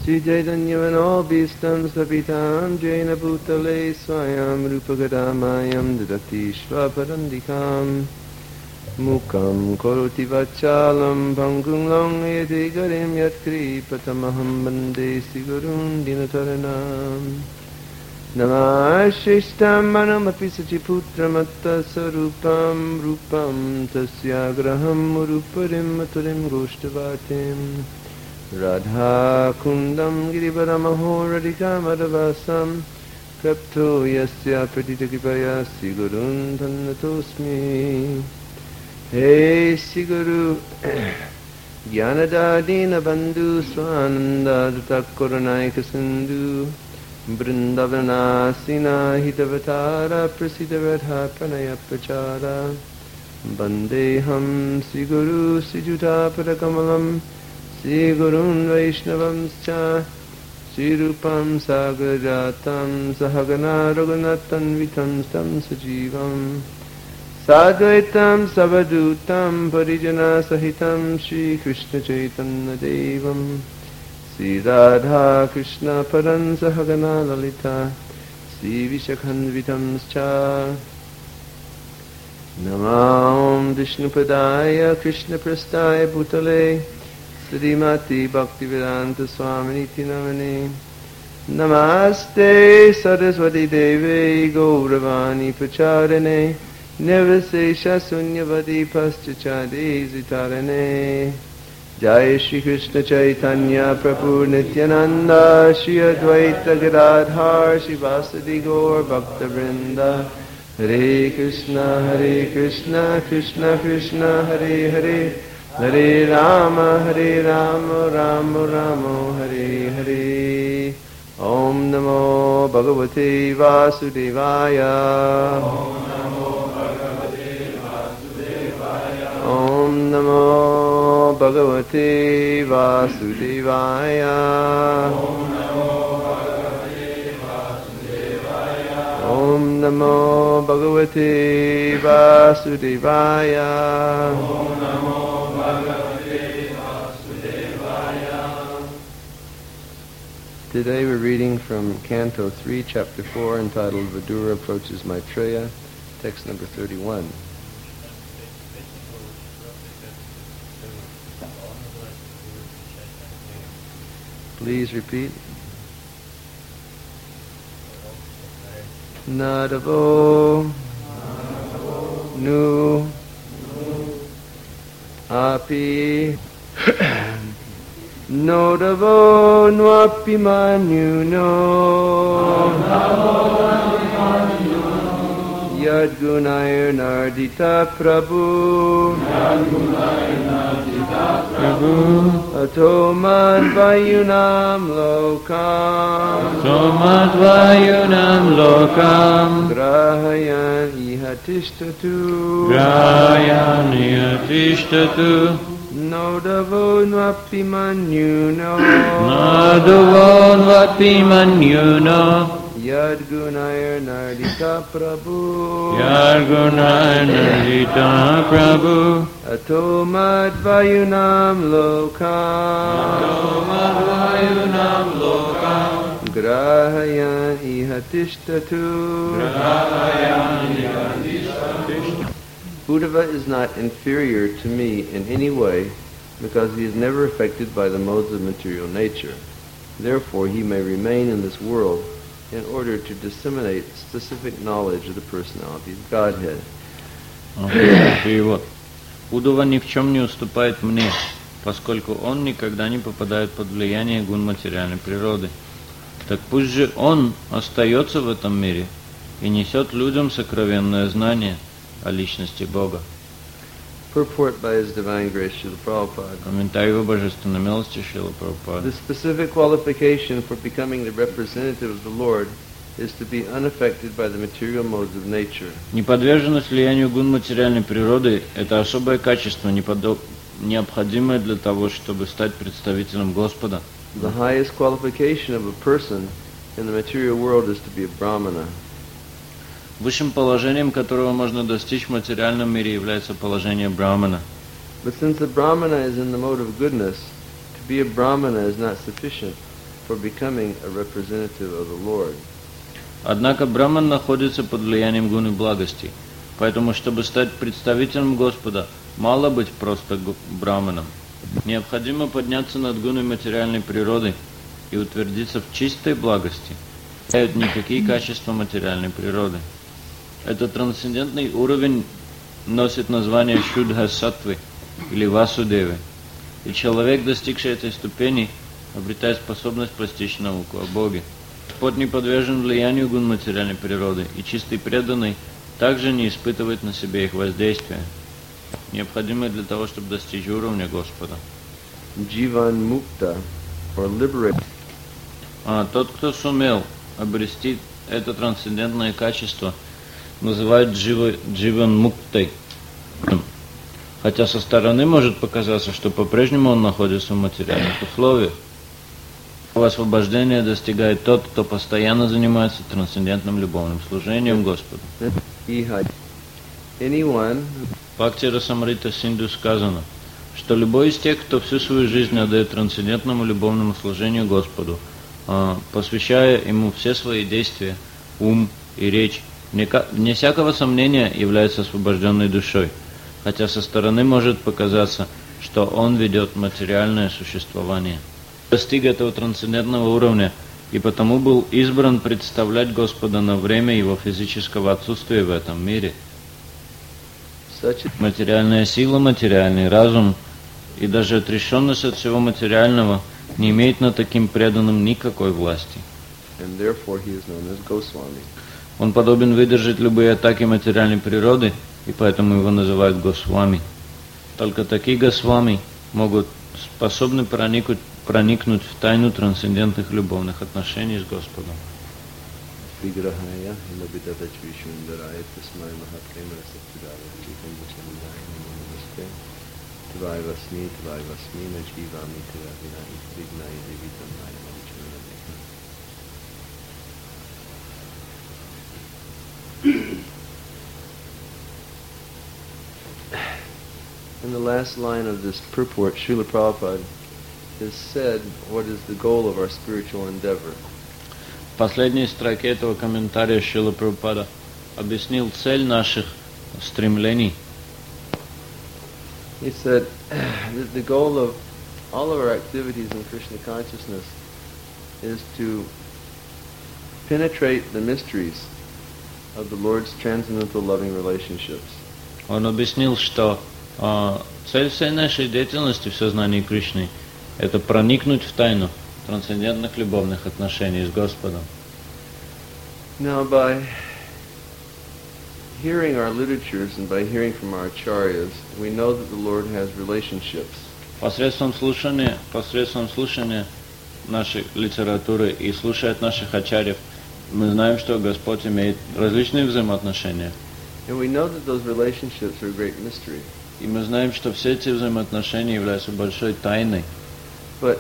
Sri Chaitanya-Manobhistam Sapitam Jaina Bhutale Swayam Rupagadhamayam Didati Shvaparandikam Mukam Koroti Vachalam Bhangung Long Yate Garim Yatkri Patamaham Bande Sigurun Dinataranam Namashishtam Manamapi Sachiputram Atta Sarupam Rupam Tasyagraham Uruparim Maturim Goshtavatim Radha Kundam Girivaramaho Radhika Madhavasam Krapto Yasya Pratitakipaya Sigurun Tannatosmi Hey Siguru Gyanadadina Bandhu Swananda Dutakuranaika Sindhu Vrindavanasina Hitavatara Prasiddharadha Pranaya Prachara Bandeham Siguru Sijuta Padakamalam Sri Gurun Vaishnavamscha Sri Rupam Sagrajatam Sahagana Raghunatan Vitam Tam Sajivam Sadvaitam Savadutam Parijana Sahitam Sri Krishna Chaitanya Devam Sri Radha Krishna Paran Sahagana Lalita Sri Vishakhan Vitamscha Namam Vishnupadaya Krishna Prastaya Bhutale Srimati Bhaktivedanta Swaminiti Namane Namaste Saraswati Deve Gauravani Pacharane Nirvisesha Sunyavadi Paschachade Zitarane Jai Shri Krishna Chaitanya Prabhu Nityananda Shri Advaita Gadadhar Shri Vasadi Gaur Bhakta Vrinda Hare Krishna Krishna Krishna Hare Hare Hare Rama Rama Rama Hare Hare Om Namo Bhagavate Vasudevaya Om Namo Bhagavate Vasudevaya Om Namo Bhagavate Vasudevaya Today we're reading from Canto 3, Chapter 4, entitled Vidura Approaches Maitreya, text number 31. Please repeat. Nadavo Nu Api Nodavo Nwapi Manu No Yadgunayar Nardita Prabhu Atomad Vayunam Lokam Grahayan Ihatishtatu Nodavo Nwapi Manyuno Yadgunayar Nardita Prabhu Atomad Vayunam Lokam Grahayan Ihatishtatu Uddhava is not inferior to me in any way because he is never affected by the modes of material nature. Therefore he may remain in this world in order to disseminate specific knowledge of the personality of Godhead. Перевод. Уддхава ни в чем не уступает мне, поскольку он никогда не попадает под влияние гун материальной природы. Так пусть же он остается в этом мире и несет людям сокровенное знание о личности Бога. Purport by His Divine Grace Srila Prabhupada. Комментарий Его Божественной милости Шрила Прабхупады. The specific qualification for becoming the representative of the Lord is to be unaffected by the material modes of nature. Неподверженность влиянию гун материальной природы – это особое качество, необходимое для того, чтобы стать представителем Господа. The highest qualification of a person in the material world is to be a Brahmana. Высшим положением, которого можно достичь в материальном мире, является положение Брахмана. But since the Brahmana is in the mode of goodness, to be a Brahmana is not sufficient. for becoming a representative of the Lord. Однако Браман находится под влиянием гуны благости, поэтому, чтобы стать представителем Господа, мало быть просто браманом. Необходимо подняться над гуной материальной природы и утвердиться в чистой благости. Это никакие качества материальной природы. Этот трансцендентный уровень носит название Шудха Саттвы или Васудевы, и человек, достигший этой ступени, обретает способность постичь науку о Боге. Господь не подвержен влиянию гун материальной природы, и чистый преданный также не испытывает на себе их воздействия, необходимое для того, чтобы достичь уровня Господа. Jivan Mukta, or liberated. Тот, кто сумел обрести это трансцендентное качество, называют Дживан Муктой. Хотя со стороны может показаться, что по-прежнему он находится в материальных условиях. Освобождение достигает тот, кто постоянно занимается трансцендентным любовным служением Господу. В Бхакти Расамрита Синду сказано, что любой из тех, кто всю свою жизнь отдает трансцендентному любовному служению Господу, посвящая ему все свои действия, ум и речь, вне всякого сомнения является освобожденной душой, хотя со стороны может показаться, что он ведет материальное существование. Достиг этого трансцендентного уровня и потому был избран представлять Господа на время его физического отсутствия в этом мире. Материальная сила, материальный разум и даже отрешенность от всего материального не имеет над таким преданным никакой власти. Он подобен выдержать любые атаки материальной природы, и поэтому его называют Госвами. Только такие Госвами могут способны проникнуть в тайну трансцендентных любовных отношений с Господом. In the last line of this purport, Srila Prabhupada has said what is the goal of our spiritual endeavor. В последней строке этого комментария Шрила Прабхупада объяснил цель наших стремлений. He said that the goal of all of our activities in Krishna consciousness is to penetrate the mysteries of the Lord's transcendental loving relationships. Он объяснил, что цель всей нашей деятельности в сознании Кришны – это проникнуть в тайну трансцендентных любовных отношений с Господом. Now, by hearing our literatures and by hearing from our acharyas, we know that the Lord has relationships. Посредством слушания нашей литературы и слушая от наших ачарьев, мы знаем, что Господь имеет различные взаимоотношения. And we know that those relationships are a great mystery. И мы знаем, что все эти взаимоотношения являются большой тайной. But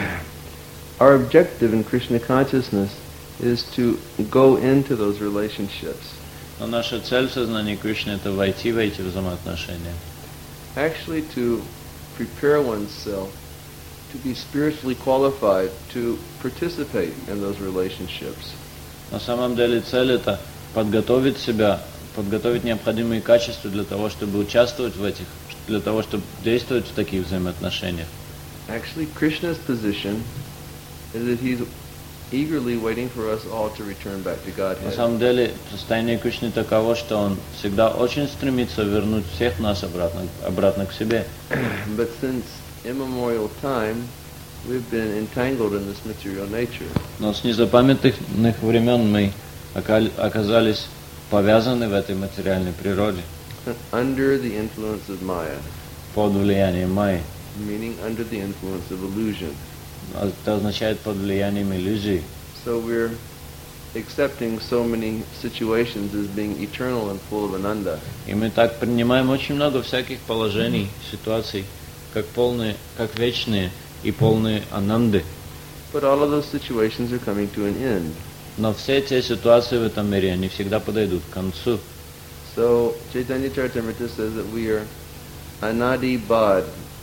our objective in Krishna consciousness is to go into those relationships. Но наша цель в сознании Кришны – это войти в эти взаимоотношения. Actually, to prepare oneself to be spiritually qualified to participate in those relationships. На самом деле цель – это подготовить себя, подготовить необходимые качества для того, чтобы участвовать в этих, для того, чтобы действовать в таких взаимоотношениях. Actually, Krishna's position is that he's eagerly waiting for us all to return back to Godhead. На самом деле, состояние Кришны таково, что он всегда очень стремится вернуть всех нас обратно к себе. But since immemorial time, we've been entangled in this material nature. Но с незапамятных времен мы оказались повязаны в этой материальной природе. Under the influence of Maya. Под влиянием Майи. Meaning under the influence of illusion. Это означает под влиянием иллюзии. So we're accepting so many situations as being eternal and full of ananda. И мы так принимаем очень много всяких положений, ситуаций, как вечные и полные ананды. But all of those situations are coming to an end. Но все эти ситуации в этом мире, они всегда подойдут к концу. So Chaitanya Charitamrita says that we are anadi bad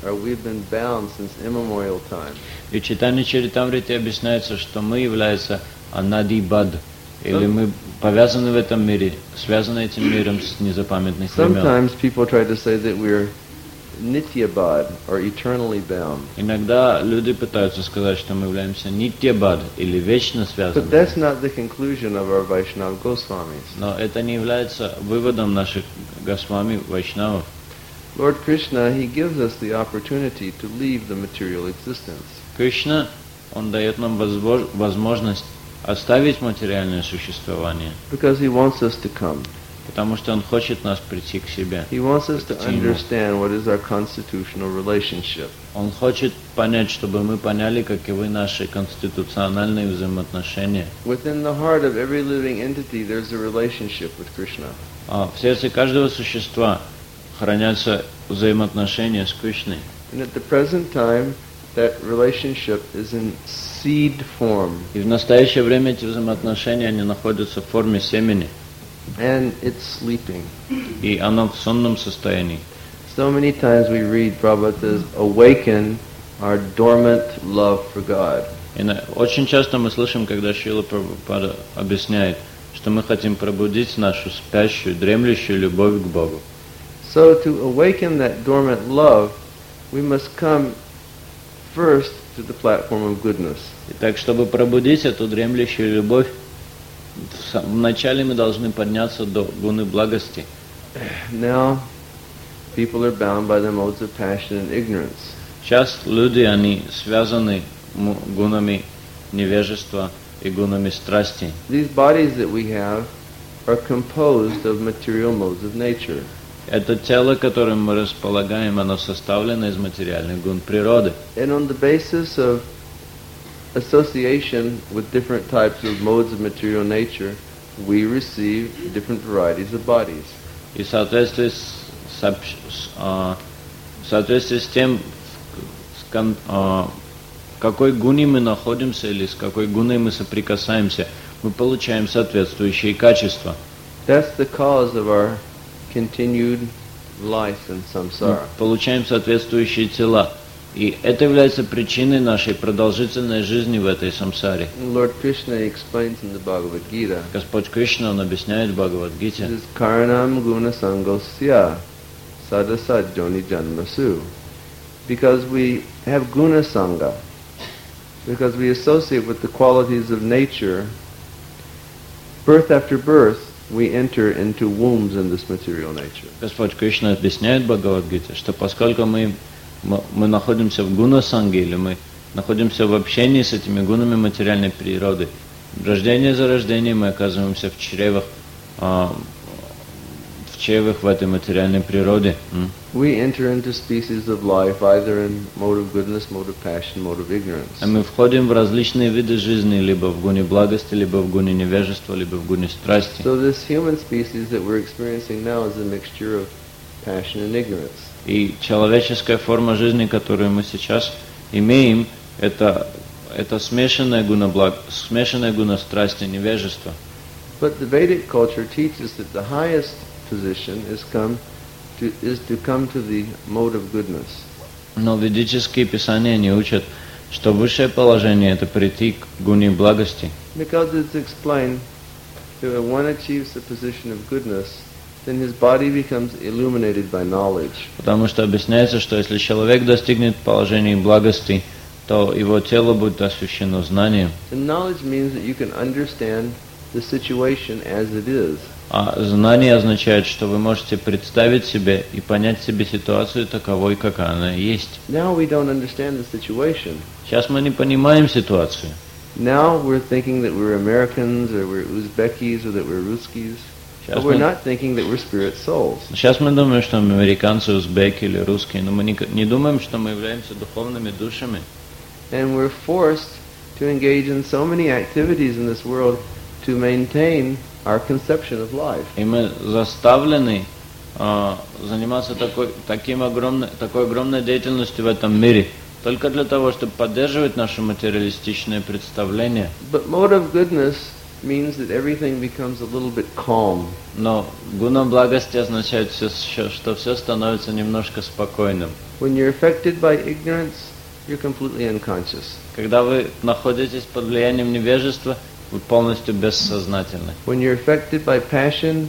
or we've been bound since immemorial time. И в Чайтанья Чаритамрите объясняется, что мы являемся анадибад, или мы повязаны в этом мире, связаны этим миром с незапамятных времен. Sometimes people try to say that we're nityabad, or eternally bound. Иногда люди пытаются сказать, что мы являемся нитьябад, или вечно But связаны. that's not the conclusion of our Vaishnava Goswamis. Но это не является выводом наших Госвами Вайшнавов. Lord Krishna, he gives us the opportunity to leave the material existence. Кришна, Он дает нам возможность оставить материальное существование, Because he wants us to come. потому что Он хочет нас прийти к себе. He wants us to Прийти ему. understand what is our constitutional relationship. Он хочет понять, чтобы мы поняли, каковы наши конституциональные взаимоотношения. Within the heart of every living entity, there's a relationship with Krishna. В сердце каждого существа хранятся взаимоотношения с Кришной. And at the present time, that relationship is in seed form. И в настоящее время эти взаимоотношения, они находятся в форме семени, And it's sleeping. и оно в сонном состоянии. So many times we read, Prabhupada says, awaken our dormant love for God. И очень часто мы слышим, когда Шрила Прабхупада объясняет, что мы хотим пробудить нашу спящую, дремлющую любовь к Богу. So to awaken that dormant love, we must come first to the platform of goodness. Итак, чтобы пробудить эту дремлющую любовь, вначале мы должны подняться до гуны благости. Now, people are bound by the modes of passion and ignorance. Сейчас люди, они связаны гунами невежества и гунами страсти. These bodies that we have are composed of material modes of nature. Это тело, которым мы располагаем, оно составлено из материальных гун природы. And on the basis of association with different types of modes of material nature, we receive different varieties of bodies. И в соответствии с тем, в какой гуне мы находимся или с какой гуной мы соприкасаемся, мы получаем соответствующие качества. That's the cause of our continued life in Мы samsara. получаем соответствующие тела. И это является причиной нашей продолжительной жизни в этой самсаре. And Lord Krishna explains in the Bhagavad Gita, Господь Кришна, Он объясняет в Бхагавад-гите, this is karanam guna sangosya sadasad joni janmasu. Because we have guna sangha, because we associate with the qualities of nature, birth after birth, we enter into wombs in this material nature. Господь Кришна объясняет в Бхагавад-гите, что поскольку мы находимся в гуна-санге, или мы находимся в общении с этими гунами материальной природы, рождение за рождением мы оказываемся в чревах в этой материальной природе. We enter into species of life either in mode of goodness, mode of passion, mode of ignorance. А мы входим в различные виды жизни, либо в гуне благости, либо в гуне невежества, либо в гуне страсти. So this human species that we're experiencing now is a mixture of passion and ignorance. И человеческая форма жизни, которую мы сейчас имеем, это смешанная гуна страсти, невежества. But the Vedic culture teaches that the highest position is to come to the mode of goodness. Но ведические писания не учат, что высшее положение – это прийти к гуне благости. Because it's explained that when one achieves the position of goodness, then his body becomes illuminated by knowledge. Потому что объясняется, что если человек достигнет положения благости, то его тело будет освящено знанием. And knowledge means that you can understand the situation as it is. А знание означает, что вы можете представить себе и понять себе ситуацию таковой, какая она есть. Now we don't understand the situation. Сейчас мы не понимаем ситуацию. Now we're thinking that we're Americans or we're Uzbekis or that we're Ruskis. But we're not thinking that we're spirit souls. Сейчас мы думаем, что мы американцы, узбеки или русские, но мы не думаем, что мы являемся духовными душами. And we're forced to engage in so many activities in this world to maintain our conception of life. И мы заставлены заниматься такой огромной деятельностью в этом мире, только для того, чтобы поддерживать наше материалистичное представление. But mode of goodness means that everything becomes a little bit calm. Но гуна благости означает, что все становится немножко спокойным. When you're affected by ignorance, you're completely unconscious. Когда вы находитесь под влиянием невежества, вы полностью бессознательны. When you're affected by passion,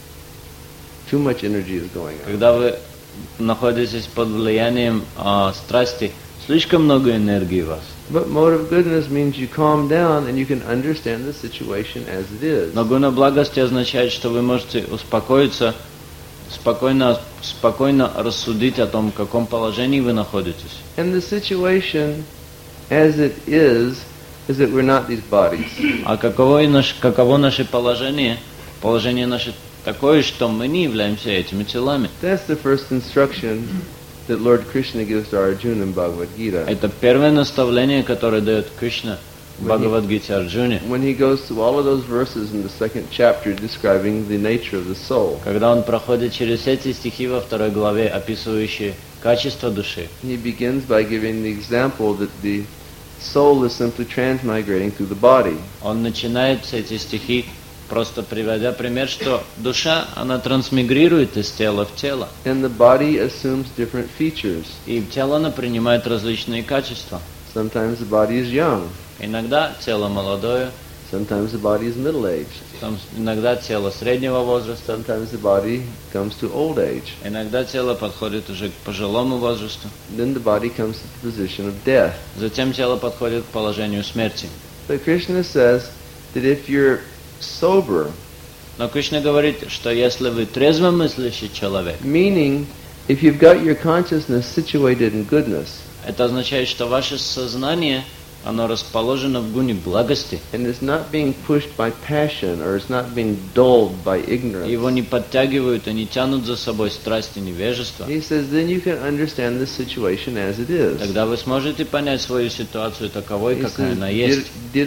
too much energy is going on. Когда вы находитесь под влиянием страсти, слишком много энергии у вас. But mode of goodness means you calm down and you can understand the situation as it is. Но гуна благости означает, что вы можете успокоиться, спокойно рассудить о том, в каком положении вы находитесь. And the situation as it is that we're not these bodies. А каково наше положение? Положение наше такое, что мы не являемся этими телами. That's the first instruction that Lord Krishna gives to Arjuna in Bhagavad Gita. Это первое наставление, которое дает Кришна в Бхагавад-гите Арджуне. When he goes through all of those verses in the second chapter describing the nature of the soul. Когда он проходит через эти стихи во второй главе, описывающие качество души. He begins by giving the example that the soul is simply transmigrating through the body. Он начинает эти стихи просто приводя пример, что душа, она трансмигрирует из тела в тело. And the body assumes different features. И тело, оно принимает различные качества. Sometimes the body is young. Иногда тело молодое, Sometimes the body is middle-aged. иногда тело среднего возраста, Sometimes the body comes to old age. иногда тело подходит уже к пожилому возрасту. Then the body comes to the position of death. Затем тело подходит к положению смерти. But Krishna says that if you're sober, Но Кришна говорит, что если вы трезвомыслящий человек, meaning if you've got your consciousness situated in goodness, это означает, что ваше сознание, оно расположено в гуне благости, and it's not being pushed by passion or it's not being dulled by ignorance. его не подтягивают и не тянут за собой страсти невежества. He says then you can understand the situation as it is. Тогда вы сможете понять свою ситуацию таковой, He какая says, она есть.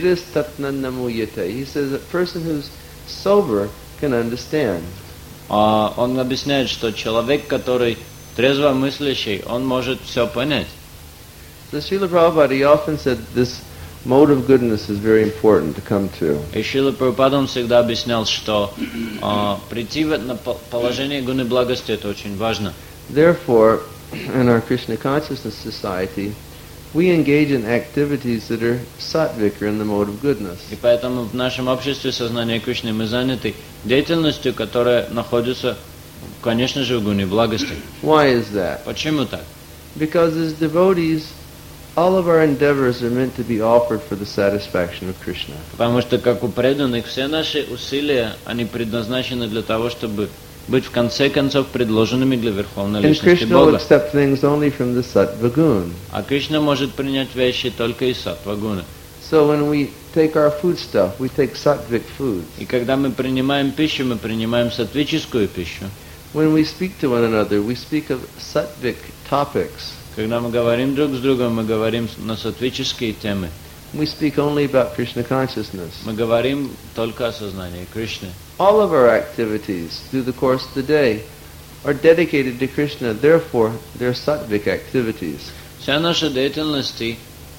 He says a person who's sober can understand. Он объясняет, что человек, который трезвомыслящий, он может все понять. So Srila Prabhupada, he often said this mode of goodness is very important to come to. И Шрила Прабхупада он всегда объяснял, что прийти на положение гуны благости это очень важно. Therefore, in our Krishna Consciousness Society, we engage in activities that are sattvic or in the mode of goodness. И поэтому в нашем обществе сознания Кришны мы заняты деятельностью, которая находится, конечно же, в гуне благости. Why is that? Почему так? Because as devotees, all of our endeavors are meant to be offered for the satisfaction of Krishna. Потому что, как у преданных, все наши усилия, они предназначены для того, чтобы быть в конце концов предложенными для Верховной And Личности Krishna will Бога. accept things only from the sattva gun. А Кришна может принять вещи только из саттва-гуны. So when we take our food stuff, we take sattvic foods. И когда мы принимаем пищу, мы принимаем саттвическую пищу. When we speak to one another, we speak of sattvic topics. Когда мы говорим друг с другом, мы говорим на саттвические темы. We speak only about Krishna consciousness. Мы говорим только о сознании Кришны. All of our activities through the course of the day are dedicated to Krishna, therefore they're sattvic activities. Все наши деятельности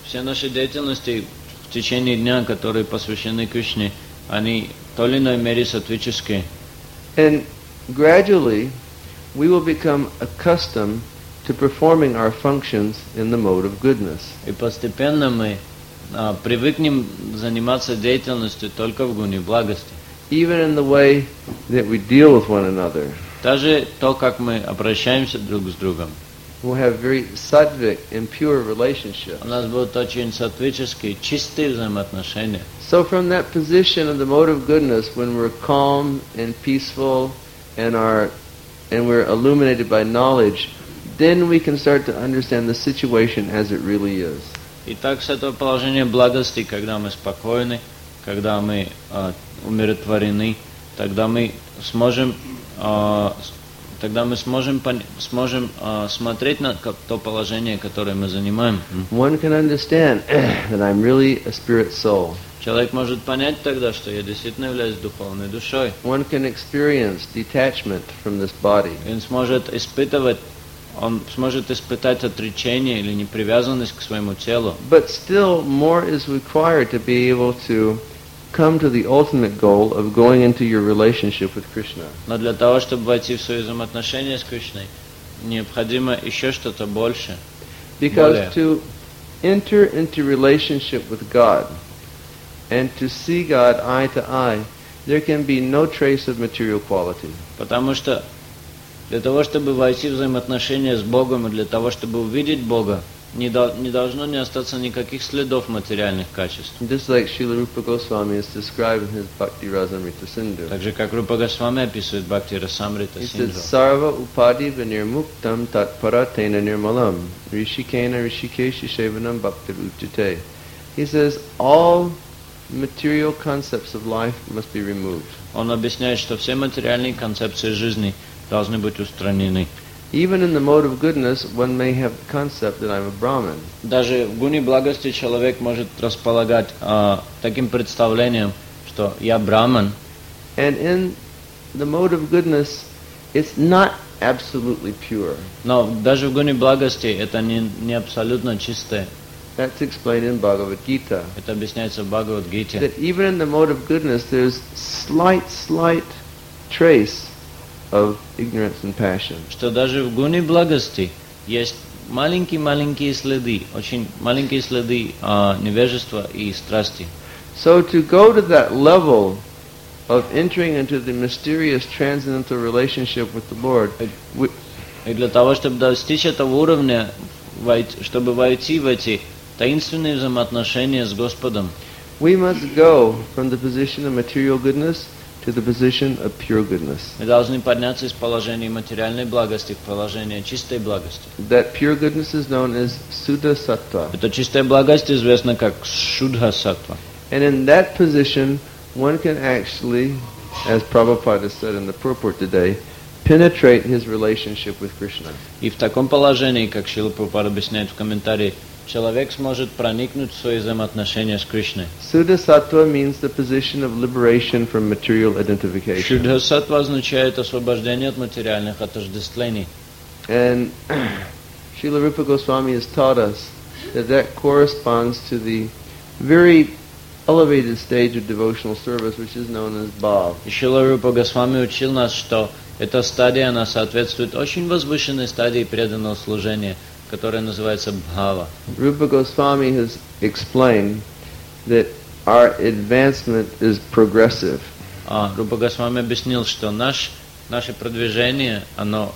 в течение дня, которые посвящены Кришне, они в той или иной мере саттвические. And gradually we will become accustomed to performing our functions in the mode of goodness. И постепенно мы привыкнем заниматься деятельностью только в гуне благости. Even in the way that we deal with one another. Даже то, как мы обращаемся друг с другом. We'll have very sattvic and pure relationships. У нас будут очень саттвические, чистые взаимоотношения. So from that position of the mode of goodness, when we're calm and peaceful and we're illuminated by knowledge, then we can start to understand the situation as it really is. Итак, с этого положения благости, когда мы спокойны, когда мы умиротворены, тогда мы сможем смотреть на то положение, которое мы занимаем. One can understand that I'm really a spirit soul. Человек может понять тогда, что я действительно являюсь духовной душой. One can experience detachment from this body. Он сможет испытать отречение или непривязанность к своему телу. But still more is required to be able to come to the ultimate goal of going into your relationship with Krishna. Но для того, чтобы войти в свои взаимоотношения с Кришной, необходимо еще что-то больше. Because to enter into relationship with God and to see God eye to eye, there can be no trace of material quality. Потому что для того, чтобы войти в взаимоотношения с Богом и для того, чтобы увидеть Бога, не должно не остаться никаких следов материальных качеств. Just like Srila Rupa Goswami is described in his Bhakti Rasamrita Sindhu. Так же, как Рупа Госвами описывает Бхакти Расамрита He says, Синдху. Sarva upadi vinirmuktam tat paratena nirmalam rishikena rishikeshi shevanam bhaktir uchite. He says, all material concepts of life must be removed. Он объясняет, что все материальные концепции жизни должны быть устранены. Even in the mode of goodness, one may have the concept that I'm a Brahmin. Даже в гуне благости человек может располагать таким представлением, что я браман. And in the mode of goodness, it's not absolutely pure. Но даже в гуне благости это не абсолютно чистое. That's explained in Bhagavad Gita. Это объясняется в Бхагавад-гите. That even in the mode of goodness, there's slight trace of ignorance and passion. Что даже в гуне благости есть маленькие следы, очень маленькие следы невежества и страсти. So to go to that level of entering into the mysterious transcendental relationship with the Lord, И для того, чтобы достичь этого уровня, чтобы войти в эти таинственные взаимоотношения с Господом, we must go from the position of material goodness to the position of pure goodness. мы должны подняться из положения материальной благости к положению чистой благости. That pure goodness is known as Suddha Sattva. Эта чистая благость известна как Шудха Саттва. And in that position, one can actually, as Prabhupada said in the purport today, penetrate his relationship with Krishna. И в таком положении, как Шрила Прабхупада объясняет в комментарии, человек сможет проникнуть в свои взаимоотношения с Кришной. Suddha Sattva means the position of liberation from material identification. Шудха Саттва означает освобождение от материальных отождествлений. And Srila Rupa Goswami has taught us that that corresponds to the very elevated stage of devotional service, which is known as Bhav. И Шрила Рупа Госвами учил нас, что эта стадия, она соответствует очень возвышенной стадии преданного служения, которая называется Бхава. Rupa Goswami has explained that our advancement is progressive. Рупа Госвами объяснил, что наше продвижение, оно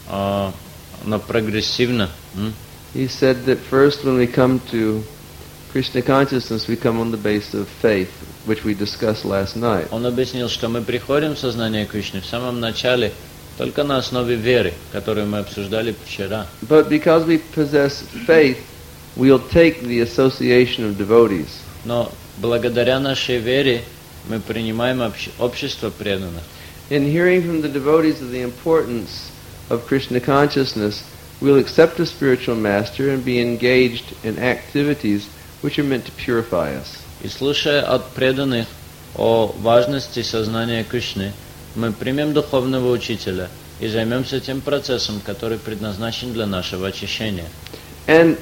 прогрессивно. He said that first when we come to Krishna consciousness, we come on the basis of faith, which we discussed last night. Он объяснил, что мы приходим в сознание Кришны в самом начале только на основе веры, которую мы обсуждали вчера. But because we possess faith, we'll take the association of devotees. Но благодаря нашей вере мы принимаем общество преданных. In hearing from the devotees of the importance of Krishna consciousness, we'll accept a spiritual master and be engaged in activities which are meant to purify us. И слушая от преданных о важности сознания Кришны, мы примем духовного учителя и займемся тем процессом, который предназначен для нашего очищения. And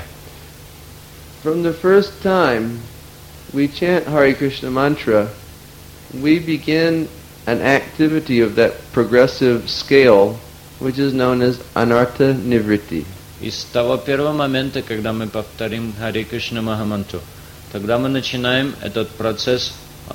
from the first time we chant Hare Krishna mantra, we begin an activity of that progressive scale, which is known as Anartha Nivritti. И с того первого момента, когда мы повторим Харе Кришна Махамантру, тогда мы начинаем этот процесс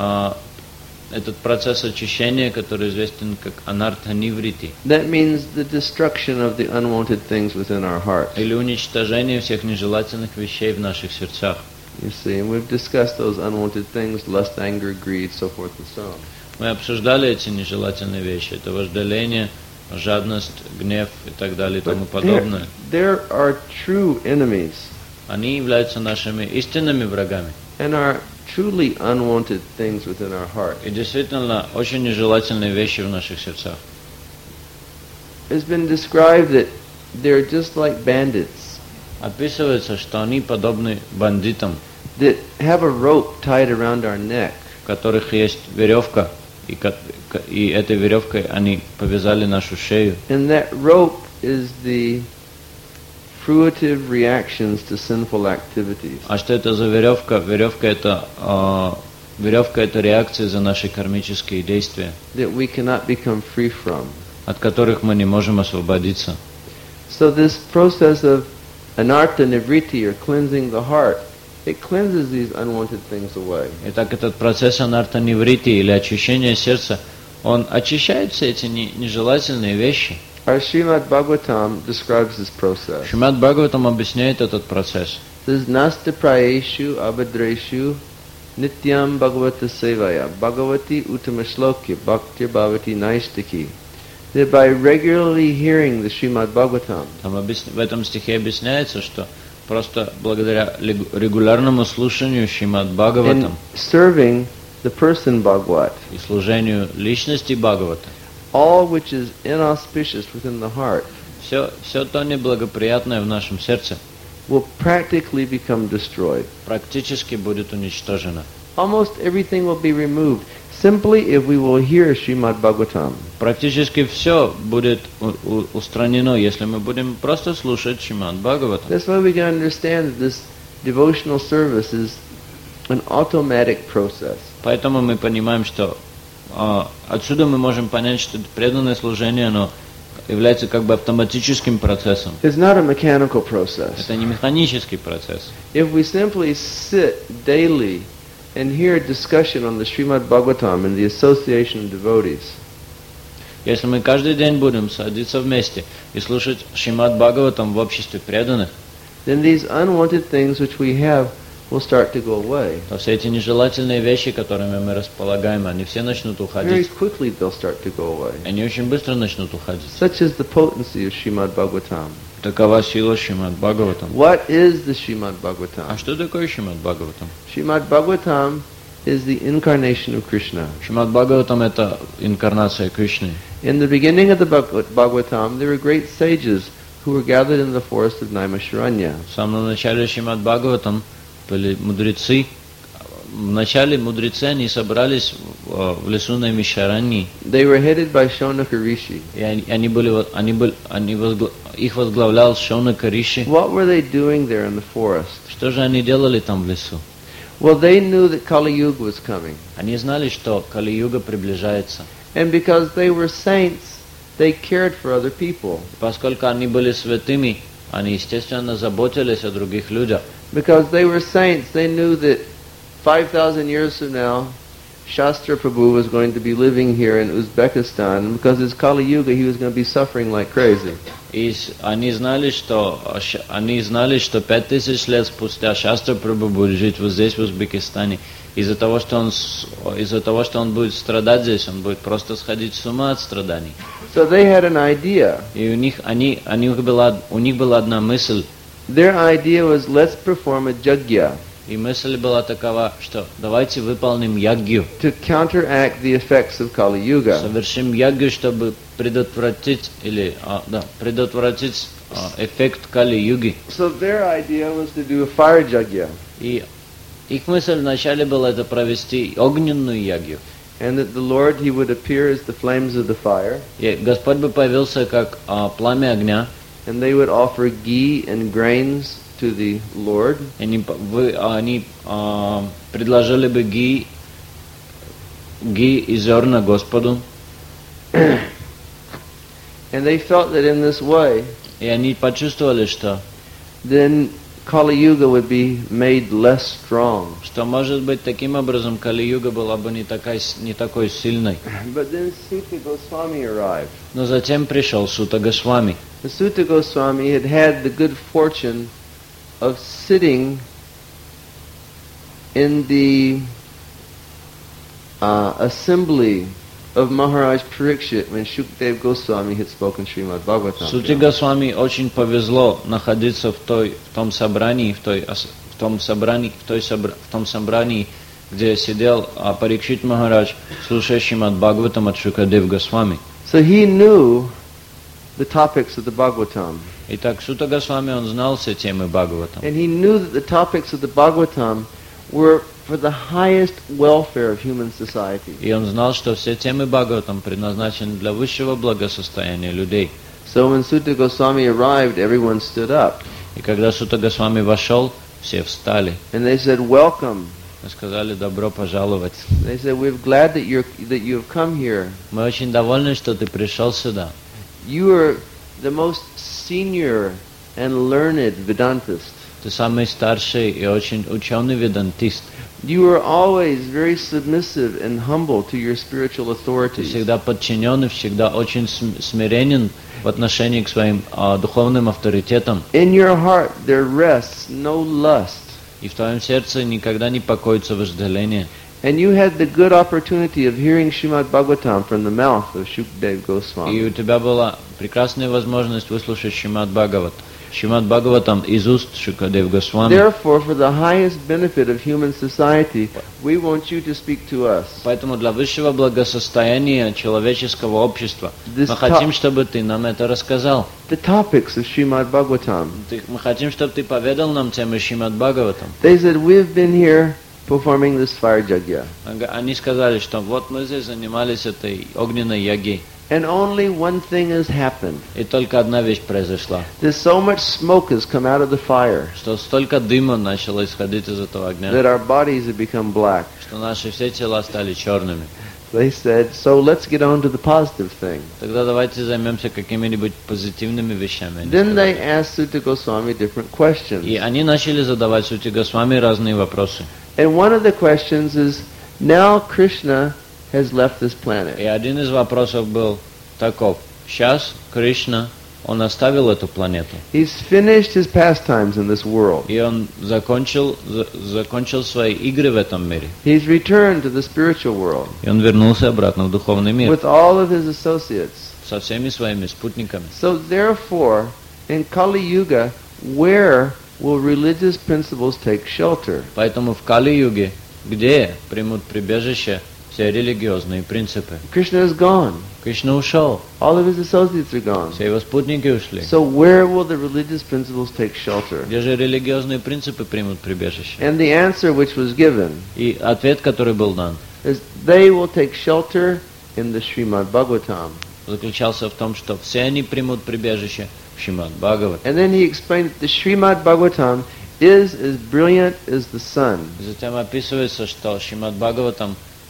очищения, который известен как Анарта Ниврити. That means the destruction of the unwanted things within our heart. Или уничтожение всех нежелательных вещей в наших сердцах. You see, and we've discussed those unwanted things, lust, anger, greed, so forth and so on. Мы обсуждали эти нежелательные вещи. Это вожделение, жадность, гнев и так далее и тому подобное. There are true enemies. Они являются нашими истинными врагами. And are truly unwanted things within our heart. И действительно очень нежелательные вещи в наших сердцах. It's been described that they're just like bandits. Описывается, что они подобны бандитам, that have a rope tied around our neck. у которых есть веревка, и этой веревкой они повязали нашу шею. And that rope is the fruitive reactions to sinful activities. А что это за веревка? Веревка это реакция за наши кармические действия, That we cannot become free from. от которых мы не можем освободиться. So this process of anartha nivritti, or cleansing the heart, it cleanses these unwanted things away. Итак, этот процесс анарта-неврити или очищения сердца, он очищает все эти нежелательные вещи. Our Srimad Bhagavatam describes this process. Шримад Бхагаватам объясняет этот процесс. This is nasta prayeshu abhadreshu nityam bhagavata sevaya bhagavati uttamaslokya bhaktir bhavati naistiki. That by regularly hearing the Srimad Bhagavatam, Там в этом стихе объясняется, что просто благодаря регулярному слушанию Шримад Бхагаватам and serving the person Bhagavat, и служению личности Бхагавата, all which is inauspicious within the heart все то неблагоприятное в нашем сердце will practically become destroyed. практически будет уничтожено. Almost everything will be removed simply if we will hear Srimad Bhagavatam. Практически все будет устранено, если мы будем просто слушать Шримад Бхагаватам. That's why we can understand that this devotional service is an automatic process. Поэтому мы понимаем, что отсюда мы можем понять, что преданное служение, оно является как бы автоматическим процессом. It's not a mechanical process. Это не механический процесс. If we simply sit daily and hear a discussion on the Srimad Bhagavatam and the association of devotees, Если мы каждый день будем садиться вместе и слушать Шримад Бхагаватам в обществе преданных, then these unwanted things which we have will start to go away. то все эти нежелательные вещи, которыми мы располагаем, они все начнут Very уходить. quickly they'll start to go away. Они очень быстро начнут уходить. Such is the potency of Srimad Bhagavatam. Такова сила Шримад Бхагаватам. What is the Srimad А Bhagavatam? что такое Шримад Бхагаватам? Srimad Bhagavatam is the incarnation of Krishna. Шримад Бхагаватам — это инкарнация Кришны. In the beginning of the Bhagavatam, there were great sages who were gathered in the forest of Naimisharanya. В самом начале Шримад Бхагаватам были мудрецы. Вначале мудрецы, они собрались в лесу Наймишараньи, They were headed by Shaunaka Rishi. и их возглавлял Шаунака Риши. What were they doing there in the forest? Что же они делали там в лесу? Well, they knew that Kali Yuga was coming. Они знали, что Кали-юга приближается. And because they were saints, they cared for other people. Поскольку они были святыми, они, естественно, заботились о других людях. Because they were saints, they knew that 5,000 years from now, Shastra Prabhu was going to be living here in Uzbekistan. And because it's Kali Yuga, he was going to be suffering like crazy. И они знали, что 5000 лет спустя Шастра Прабху будет жить вот здесь, в Узбекистане. Из-за того, что он будет страдать здесь, он будет просто сходить с ума от страданий. So they had an idea. И у них была одна мысль. Their idea was, let's perform a jagya И мысль была такова, что давайте выполним ягью. to counteract the effects of Kali Yuga. Совершим ягью, чтобы предотвратить эффект Кали-юги. So their idea was to do a fire jagya, И их мысль вначале была это провести огненную ягью. and that the Lord, he would appear as the flames of the fire, И Господь бы появился как пламя огня, and they would offer ghee and grains to the Lord, и они предложили бы ги и зерна Господу, and they felt that in this way, и они почувствовали, что then Kali Yuga would be made less strong. может быть таким образом Кали-юга была бы не такой сильной. But then Sutta Goswami arrived. Но затем пришел Сута Госвами. The Sutta Goswami had had the good fortune of sitting in the assembly of Maharaj Parikshit when Shukdev Goswami had spoken Srimad Bhagavatam. Суте Госвами очень повезло находиться в том собрании, где сидел Парикшит Махарадж, слушая Шримад Бхагаватам от Шукадев Госвами. So he knew the topics of the Bhagavatam. Итак, Сута Госвами, он знал все темы Бхагаватам. And he knew that the topics of the Bhagavatam were for the highest welfare of human society. И он знал, что все темы Бхагаватам предназначены для высшего благосостояния людей. So when Sutta Goswami arrived, everyone stood up. И когда Сута Госвами вошел, все встали. And they said, welcome. Мы сказали, добро пожаловать. They said, we're glad that you have come here. Мы очень довольны, что ты пришел сюда. You are the most senior and learned Vedantist. Ты самый старший и очень ученый ведантист. You were always very submissive and humble to your spiritual Ты authorities. всегда подчинен и всегда очень смиренен в отношении к своим духовным авторитетам. In your heart there rests no lust. И в твоем сердце никогда не покоится вожделение. And you had the good opportunity of hearing Srimad Bhagavatam from the mouth of Shukdev И Goswami. у тебя была прекрасная возможность выслушать Шримад Бхагаватам из уст Шукадев Госвами. Therefore, for the highest benefit of human society, we want you to speak to us. Поэтому для высшего благосостояния человеческого общества This мы хотим, чтобы ты нам это рассказал. The topics of Srimad Bhagavatam. Мы хотим, чтобы ты поведал нам темы Шримад Бхагаватам. They said, we've been here performing this fire yajna. Они сказали, что вот мы здесь занимались этой огненной ягой. And only one thing has happened. И только одна вещь произошла. There's so much smoke has come out of the fire Что столько дыма начало исходить из этого огня, that our bodies have become black. что наши все тела стали черными. They said, so let's get on to the positive thing. Тогда давайте займемся какими-нибудь позитивными вещами. они Then they сказали. asked Sutta Goswami different questions. И они начали задавать Сути Госвами разные вопросы. And one of the questions is, now Krishna has left this И planet. один из вопросов был таков. Сейчас Кришна, он оставил эту планету. He's finished his pastimes in this world. И он закончил свои игры в этом мире. He's returned to the spiritual world И он вернулся обратно в духовный мир with all of his associates. со всеми своими спутниками. So therefore, in Kali Yuga, where will religious principles take shelter? Поэтому в Кали-юге, где примут прибежище все религиозные принципы? Krishna is gone. Кришна ушел, All of his associates are gone. все его спутники ушли. So where will the religious principles take shelter? Где же религиозные принципы примут прибежище? And the answer which was given И ответ, который был дан, is they will take shelter in the Srimad Bhagavatam. заключался в том, что все они примут прибежище в Шримад Бхагават. And then he explained that the Srimad Bhagavatam is as brilliant as the sun. Затем описывается, что Шримад Бхагаватам,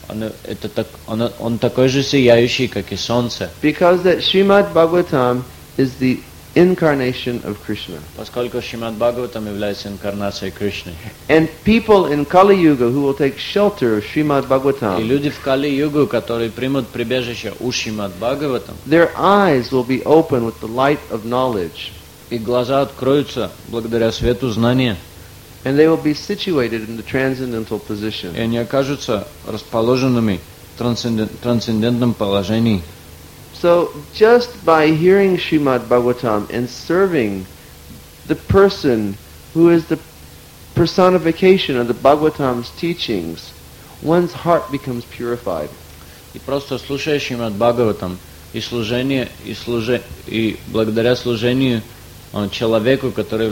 он такой же сияющий, как и солнце, Because that Srimad Bhagavatam is the incarnation of Krishna. поскольку Шримад Бхагаватам является инкарнацией Кришны. And people in Kali Yuga who will take shelter of Srimad И Bhagavatam, люди в Кали-югу, которые примут прибежище у Шримад Бхагаватам, their eyes will be open with the light of knowledge. и глаза откроются благодаря свету знания, And they will be situated in the transcendental и position. они окажутся расположенными в трансцендентном положении. So just by hearing Srimad Bhagavatam and serving the person who is the personification of the Bhagavatam's teachings, one's heart becomes purified. И просто слушая Шримад Бхагаватам, и благодаря служению человеку, который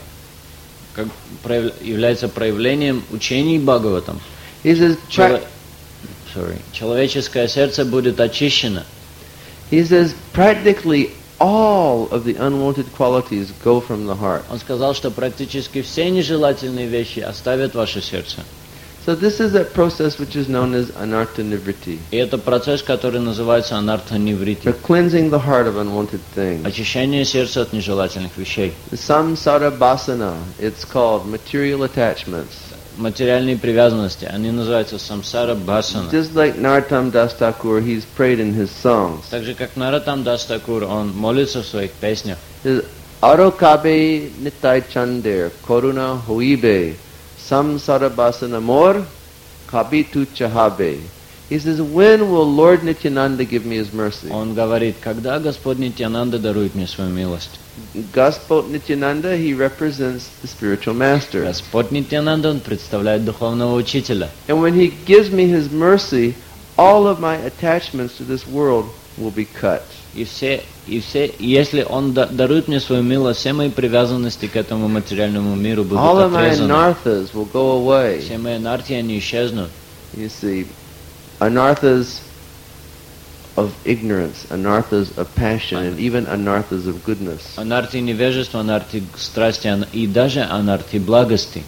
является проявлением учений Бхагаватам, He says, человеческое сердце будет очищено. he says practically all of the unwanted qualities go from the heart. Он сказал, что практически все нежелательные вещи оставят ваше сердце. So this is a process which is known as anartha nivritti, И это процесс, который называется анарта-ниврити. the cleansing the heart of unwanted things. Очищение сердца от нежелательных вещей. The samsara basana, it's called material attachments. Материальные привязанности, они называются самсара бхасана. Just like Narottam Das Thakur, he's prayed in his songs. Так же, как Нароттам Дас Такур, он молится в своих песнях. Arokabe nitai chander, koruna hoibe, samsara basana mor, kabitu chahabe. He says, when will Lord Nityananda give me his mercy? Он говорит, когда Господь Нитьянанда дарует мне свою милость? Gospel Nityananda, he represents the spiritual master. Господь Нитьянанда, он представляет духовного учителя. And when he gives me his mercy, all of my attachments to this world will be cut. И если он дарует мне свою милость, все мои привязанности к этому материальному миру будут All of my отрезаны. anarthas will go away. Все мои анархии, они исчезнут. You see, anarthas of ignorance, anarthas of passion, and even anarthas of goodness. Анархии невежества, анархии страсти и даже анархии благости.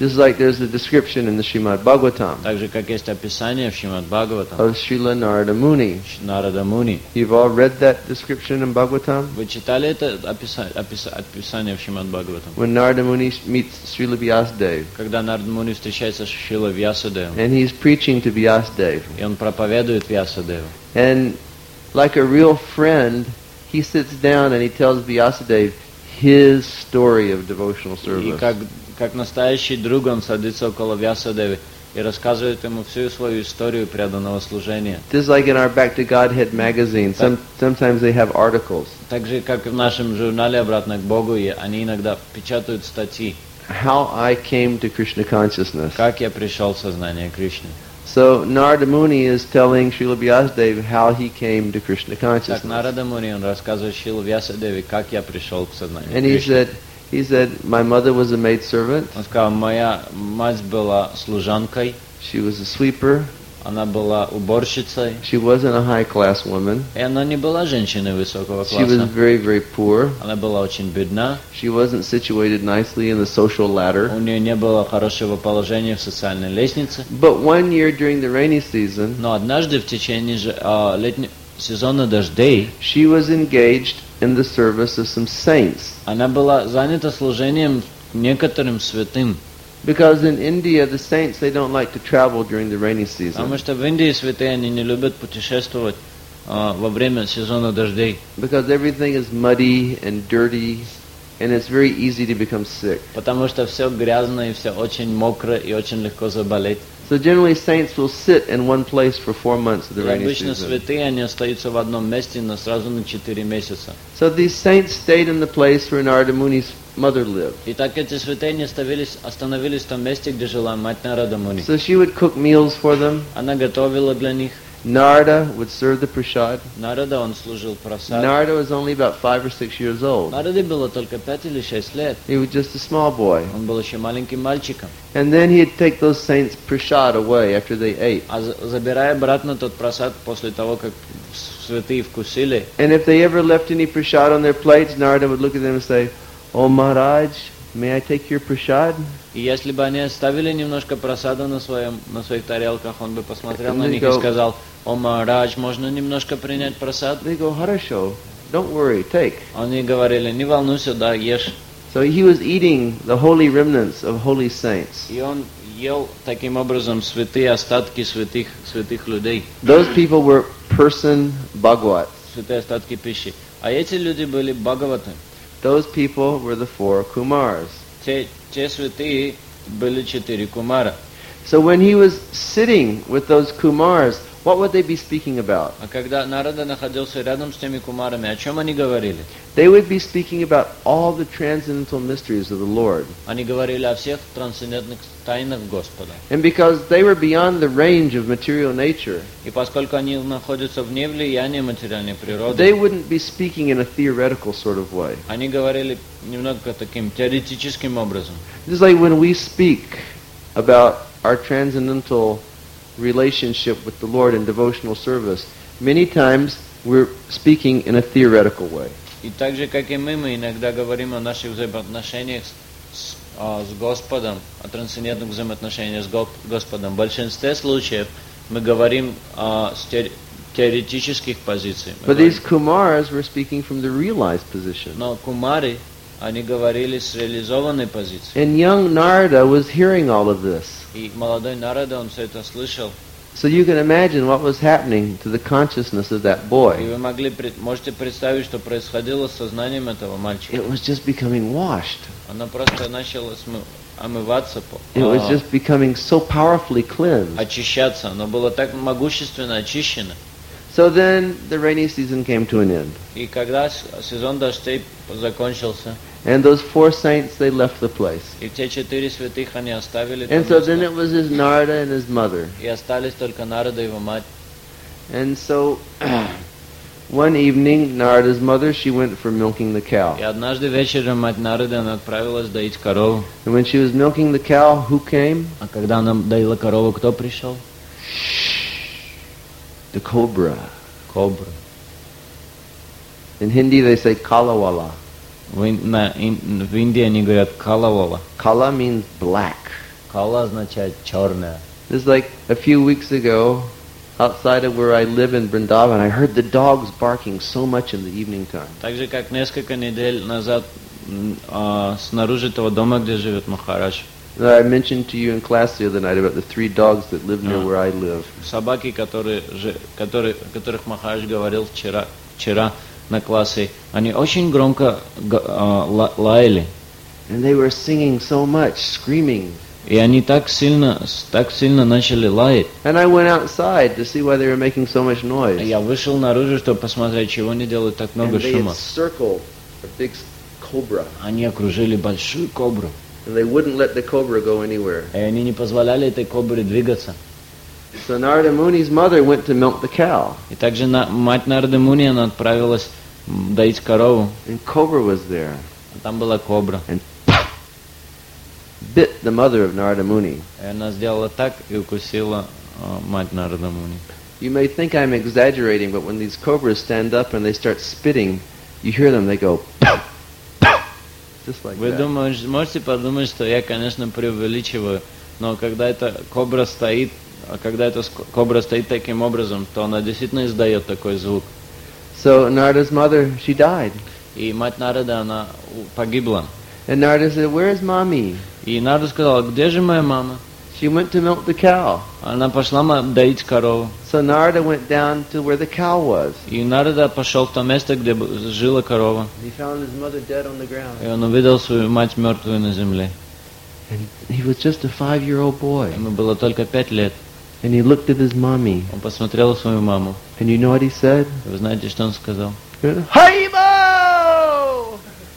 Just like there's a description in the Srimad Bhagavatam Так же, как есть описание в Шримад Бхагаватам, of Srila Narada Muni. Нарада Муни. You've all read that description in Bhagavatam? Вы читали это описание в Шримад Бхагаватам? When Narada Muni meets Srila Vyasadeva, Когда Нарада Муни встречается с Шрила Вьясадевом, and he's preaching to Vyasadeva. и он проповедует Вьясадеву. And like a real friend, he sits down and he tells Vyasadeva his story of devotional И service. как настоящий друг он садится около Вьясадевы и рассказывает ему всю свою историю преданного служения. Just like in our Back to Godhead magazine, sometimes they have articles. Так же, как и в нашем журнале «Обратно к Богу», и они иногда печатают статьи, How I came to Krishna consciousness. как я пришел в сознание Кришны. So Narada Muni is telling Srila Vyasadeva how he came to Krishna Так consciousness. Нарада Муни, он рассказывает Шриле Вьясадеве, как я пришел к сознанию And Кришны. he said, my mother was a maidservant. Он сказал, моя мать была служанкой, She was a sweeper. она была уборщицей, She wasn't a high-class woman. и она не была женщиной высокого She was класса. very, very poor. Она была очень бедна, She wasn't situated nicely in the social ladder. у нее не было хорошего положения в социальной лестнице. But one year during the rainy season, Но однажды в течение летнего сезона дождей she was engaged in the service of some saints. она была занята служением некоторым святым, Because in India, the saints, they don't like to travel during the rainy потому season. что в Индии святые они не любят путешествовать во время сезона дождей, Because everything is muddy and dirty, and it's very easy to become sick. потому что все грязно и все очень мокро и очень легко заболеть. So generally, saints will sit in one place for 4 months of the И rainy обычно season. святые они остаются в одном месте, но сразу на 4 месяца. So these saints stayed in the place where Narada Muni's mother lived. И так эти святые не остановились в том месте, где жила мать Нарада Муни. So she would cook meals for them. Она готовила для них. Narada would serve the prasad. Нарада он служил просад. Narada was only about 5 or 6 years old. Нараде было только 5 или 6 лет. He was just a small boy. Он был еще маленьким мальчиком. And then he'd take those saints' prasad away after they ate. А забирая обратно тот просад после того, как святые вкусили, And if they ever left any prasad on their plates, Narada would look at them and say, "Oh Maharaj, may I take your prasad?" и если бы они оставили немножко просада на своих тарелках, он бы посмотрел на And they них и go- сказал: «О Махарадж, можно немножко принять просад?» They go, "Harasho, don't worry, take." Они говорили: «Не волнуйся, да, ешь». So he was eating the holy remnants of holy saints. И он ел таким образом святые остатки святых людей, Those people were person Bhagwat. святые остатки пищи. А эти люди были Бхагаваты. Those people were the 4 Kumars. Те святые были 4 кумара. So when he was sitting with those Kumars, what would they be speaking about? А когда Нарада находился рядом с теми кумарами, о чем они говорили? They would be speaking about all the transcendental mysteries of the Lord. Они говорили о всех трансцендентных тайнах Господа. And because they were beyond the range of material nature, И поскольку они находятся вне влияния материальной they природы, wouldn't be speaking in a theoretical sort of way. они говорили немного таким теоретическим образом. Just like when we speak about our transcendental relationship with the Lord in devotional service, many times we're speaking in a theoretical way. И так же, как и мы иногда говорим о наших взаимоотношениях с Господом, о трансцендентных взаимоотношениях с Господом. В большинстве случаев мы говорим с теоретических позиций. Мы But these говорим. Kumars were speaking from the realized position. Но кумари, они говорили с реализованной позиции. And young Narada was hearing all of this. И молодой Нарада, он все это слышал. So you can imagine what was happening to the consciousness of that И boy. вы можете представить, что происходило с сознанием этого мальчика. It was just becoming washed. Оно просто начало омываться, It was just becoming so powerfully cleansed. очищаться. Оно было так могущественно очищено. So then the rainy season came to an end. И когда сезон дождей закончился, And those 4 saints, they left the place. и те 4 святых они оставили And то so then место, it was his Narada and his mother. и остались только Нарада и его мать. And so one evening, Narada's mother, she went for milking the cow. И однажды вечером мать Нарады, она отправилась доить корову. And when she was milking the cow, who came? А когда она доила корову, кто пришел? The cobra. Кобра. In Hindi they say kalawala. В Индии они говорят калавала. Kala means black. Кала означает черная. It's like a few weeks ago, outside of where I live in Vrindavan, I heard the dogs barking so much in the evening time. Так же, как несколько недель назад снаружи того дома, где живет Махарадж, I mentioned to you in class the other night about the 3 dogs that live near where I live. собаки, о которых Махарадж говорил вчера на классе, они очень громко лаяли. And they were singing so much, screaming. И они так сильно начали лаять. And I went outside to see why they were making so much noise. Я вышел наружу, чтобы посмотреть, чего они делают так много And they had шума. circled a big cobra. Они окружили большую кобру. And they wouldn't let the cobra go anywhere. И они не позволяли этой кобре двигаться. So Narada Muni's mother went to milk the cow. И также мать Нарды Муни, она отправилась доить корову. And cobra was there. А там была кобра. Bit the mother of Narada Muni. И она сделала так и укусила мать Нарды Муни. You may think I'm exaggerating, but when these cobras stand up and they start spitting, you hear them, they go just like Вы that. можете подумать, что я, конечно, преувеличиваю, но когда эта кобра стоит таким образом, то она действительно издает такой звук. So Narada's mother, she died. И мать Нарады, она погибла. And Narada said, "Where's mommy?" И Нарада сказала, где же моя мама? She went to milk the cow. Она пошла доить корову. So Narada went down to where the cow was. И Нарада пошел в то место, где жила корова. He found his mother dead on the ground. И он увидел свою мать мертвую на земле. And he was just a 5-year-old boy. Ему было только 5 лет. And he looked at his mommy. Он посмотрел свою маму. And you know what he said? И вы знаете, что он сказал? Haribo!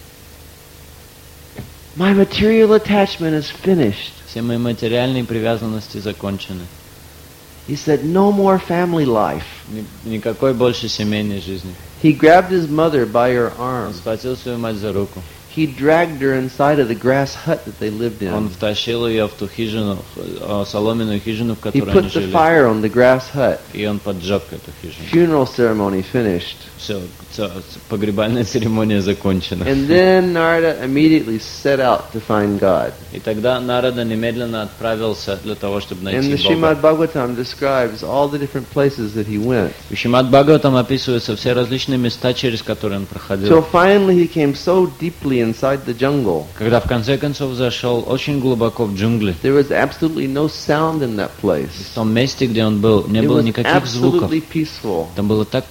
My material attachment is finished. Все мои материальные привязанности закончены. He said, no more family life. Никакой больше семейной жизни. He grabbed his mother by her Он arm. схватил свою мать за руку. He dragged her inside of the grass hut that they lived Он in. втащил ее в ту хижину, соломенную хижину, в He которой они put the жили. fire on the grass hut. И он поджег эту хижину. Funeral ceremony finished. Все, погребальная церемония закончена. And then Narada immediately set out to find God. И тогда Нарада немедленно отправился для того, чтобы And the найти Бога. Srimad Bhagavatam describes all the different places that he went. В Шримад Бхагаватам описываются все различные места, через которые он So проходил. finally he came so deeply inside the jungle. Когда в конце концов зашел очень глубоко в джунгли, There was absolutely no sound in that place. в том месте, где он был, не It было was никаких звуков. absolutely peaceful. Там было так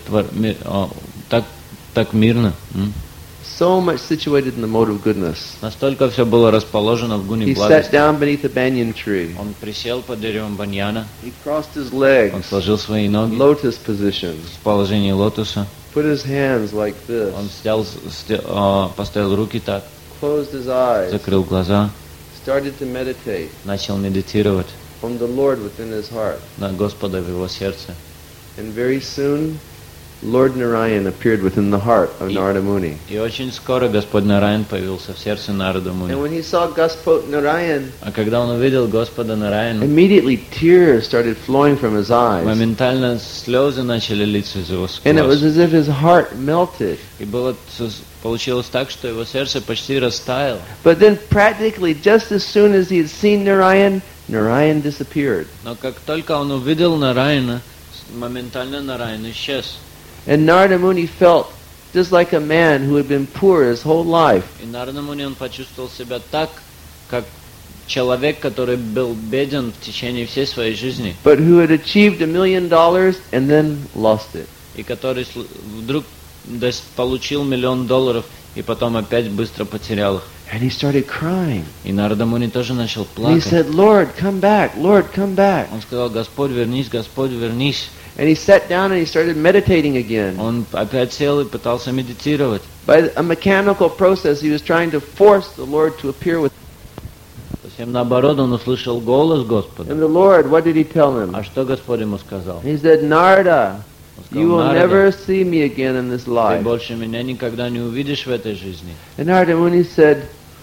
так мирно. So much situated in the mode of goodness. Настолько все было расположено в гуне He sat благости. down beneath a banyan tree. Он присел под деревом баньяна, He crossed his он legs, сложил свои ноги lotus position. в положении лотоса, Put his hands like он this. поставил руки так, Closed his eyes. закрыл глаза, Started to meditate начал медитировать on the Lord within his heart. на Господа в его сердце. And very soon, Lord Narayan appeared within the heart of Narada Muni. И очень скоро Господь Нараян появился в сердце Нарады And Муни. when he saw Gospod Narayan, А когда он увидел Господа Нараяна, immediately tears started flowing from his eyes. моментально слезы начали литься из его And it was глаз. as if his heart melted. И получилось так, что его сердце почти растаяло. But then practically just as soon as he had seen Narayan, Narayan disappeared. Но как только он увидел Нараяна, моментально Нараян исчез. And Narada Muni felt just like a man who had been poor his whole life. И Нарада Муни, он почувствовал себя так, как человек, который был беден в течение всей своей жизни, But who had achieved $1 million and then lost it. и который вдруг получил $1 миллион и потом опять быстро потерял их. And he started crying. И Нарада Муни тоже начал And he плакать. said, Lord, come back, Lord, come back. Он сказал: Господь, вернись, Господь, вернись. And he sat down and he started meditating again. Он опять сел и пытался медитировать. By a mechanical process, he was trying to force the Lord to appear with Совсем наоборот, он услышал голос Господа. And the Lord, what did he tell him? А что Господь ему сказал? He said, Narada, Он you сказал: will Нарада, never see me again in this ты life. больше меня никогда не увидишь в этой жизни. And Narada Muni said,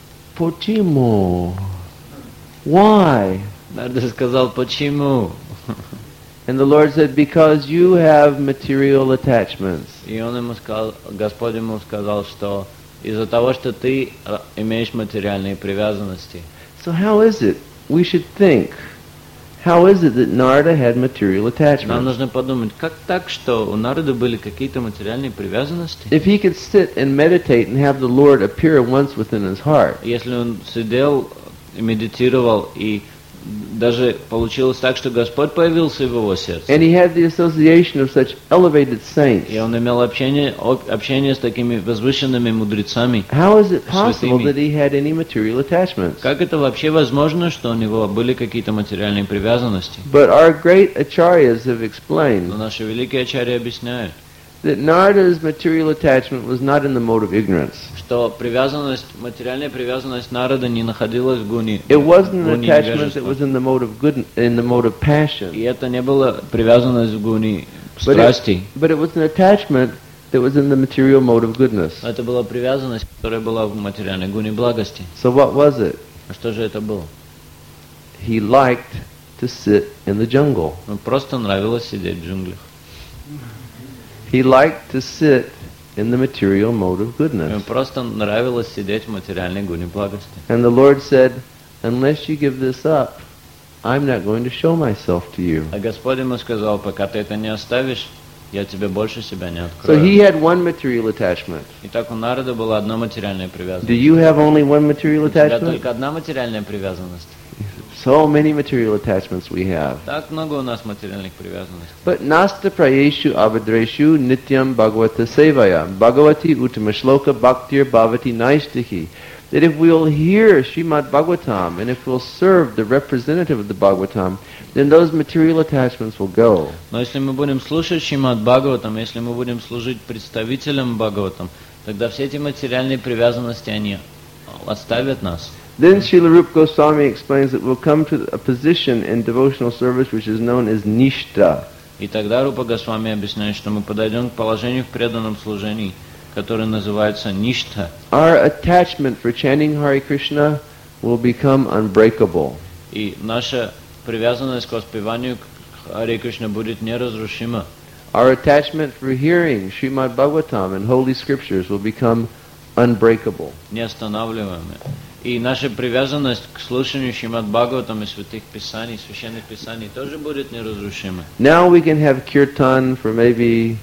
Pochimo, why? Нарада сказал: почему? And the Lord said, because you have material attachments. И он ему сказал, Господь ему сказал, что из-за того, что ты имеешь материальные привязанности. So how is it we should think, how is it that Narada had material Нам attachments? нужно подумать, как так, что у Нарды были какие-то материальные привязанности? If he could sit and meditate and have the Lord appear once within his heart, Если он сидел и медитировал, и даже получилось так, что Господь появился в его сердце, and he had the association of such elevated saints, и он имел общение с такими возвышенными мудрецами, how is it possible святыми. that he had any material attachments? Как это вообще возможно, что у него были какие-то материальные привязанности? But our great acharyas have explained Но наши великие ачарьи объясняют, that Narada's material attachment was not in the mode of ignorance. что материальная привязанность Нарады не находилась в гуне, It wasn't an гуне attachment that невежества. was in the mode of good, in the mode of passion, И это не была привязанность в гуне страсти. but it was an attachment that was in the material mode of goodness. Это была привязанность, которая была в материальной гуне благости. So what was it? А что же это было? He liked to sit in the jungle. Ему просто нравилось сидеть в джунглях. He liked to sit in the material mode of Ему goodness. просто нравилось сидеть в материальной гуне благости. And the Lord said, unless you give this up, I'm not going to show myself to you. А Господь ему сказал, пока ты это не оставишь, я тебе больше себя не So he открою. had one material attachment. Итак, у Нарады была одна материальная Do привязанность. you have only one material У тебя attachment? только одна материальная привязанность. So many material attachments we have. Так много у нас материальных привязанностей. But nasta prayeshu avadreshu nityam bhagavata sevaya bhagavati utamashloka bhaktir bhavati naishtihi. That if we'll hear Srimad Bhagavatam and if we'll serve the representative of the Bhagavatam, then those material attachments will go. Но если мы будем слушать Шримад Бхагаватам, если мы будем служить представителям Бхагаватам, тогда все эти материальные привязанности, они оставят нас. Then Srila Rupa Goswami explains that we'll come to a position in devotional service which is known as nishta. И тогда Рупа Госвами объясняет, что мы подойдем к положению в преданном служении, которое называется ништха. Our attachment for chanting Hare Krishna will become unbreakable. И наша привязанность к воспеванию Харе Кришна будет неразрушима. Our attachment for hearing Srimad Bhagavatam and holy scriptures will become unbreakable. Неостанавливаемая. И наша привязанность к слушанию Шримад Бхагаватам и святых писаний, священных писаний тоже будет неразрушима. Now we can have kirtan for maybe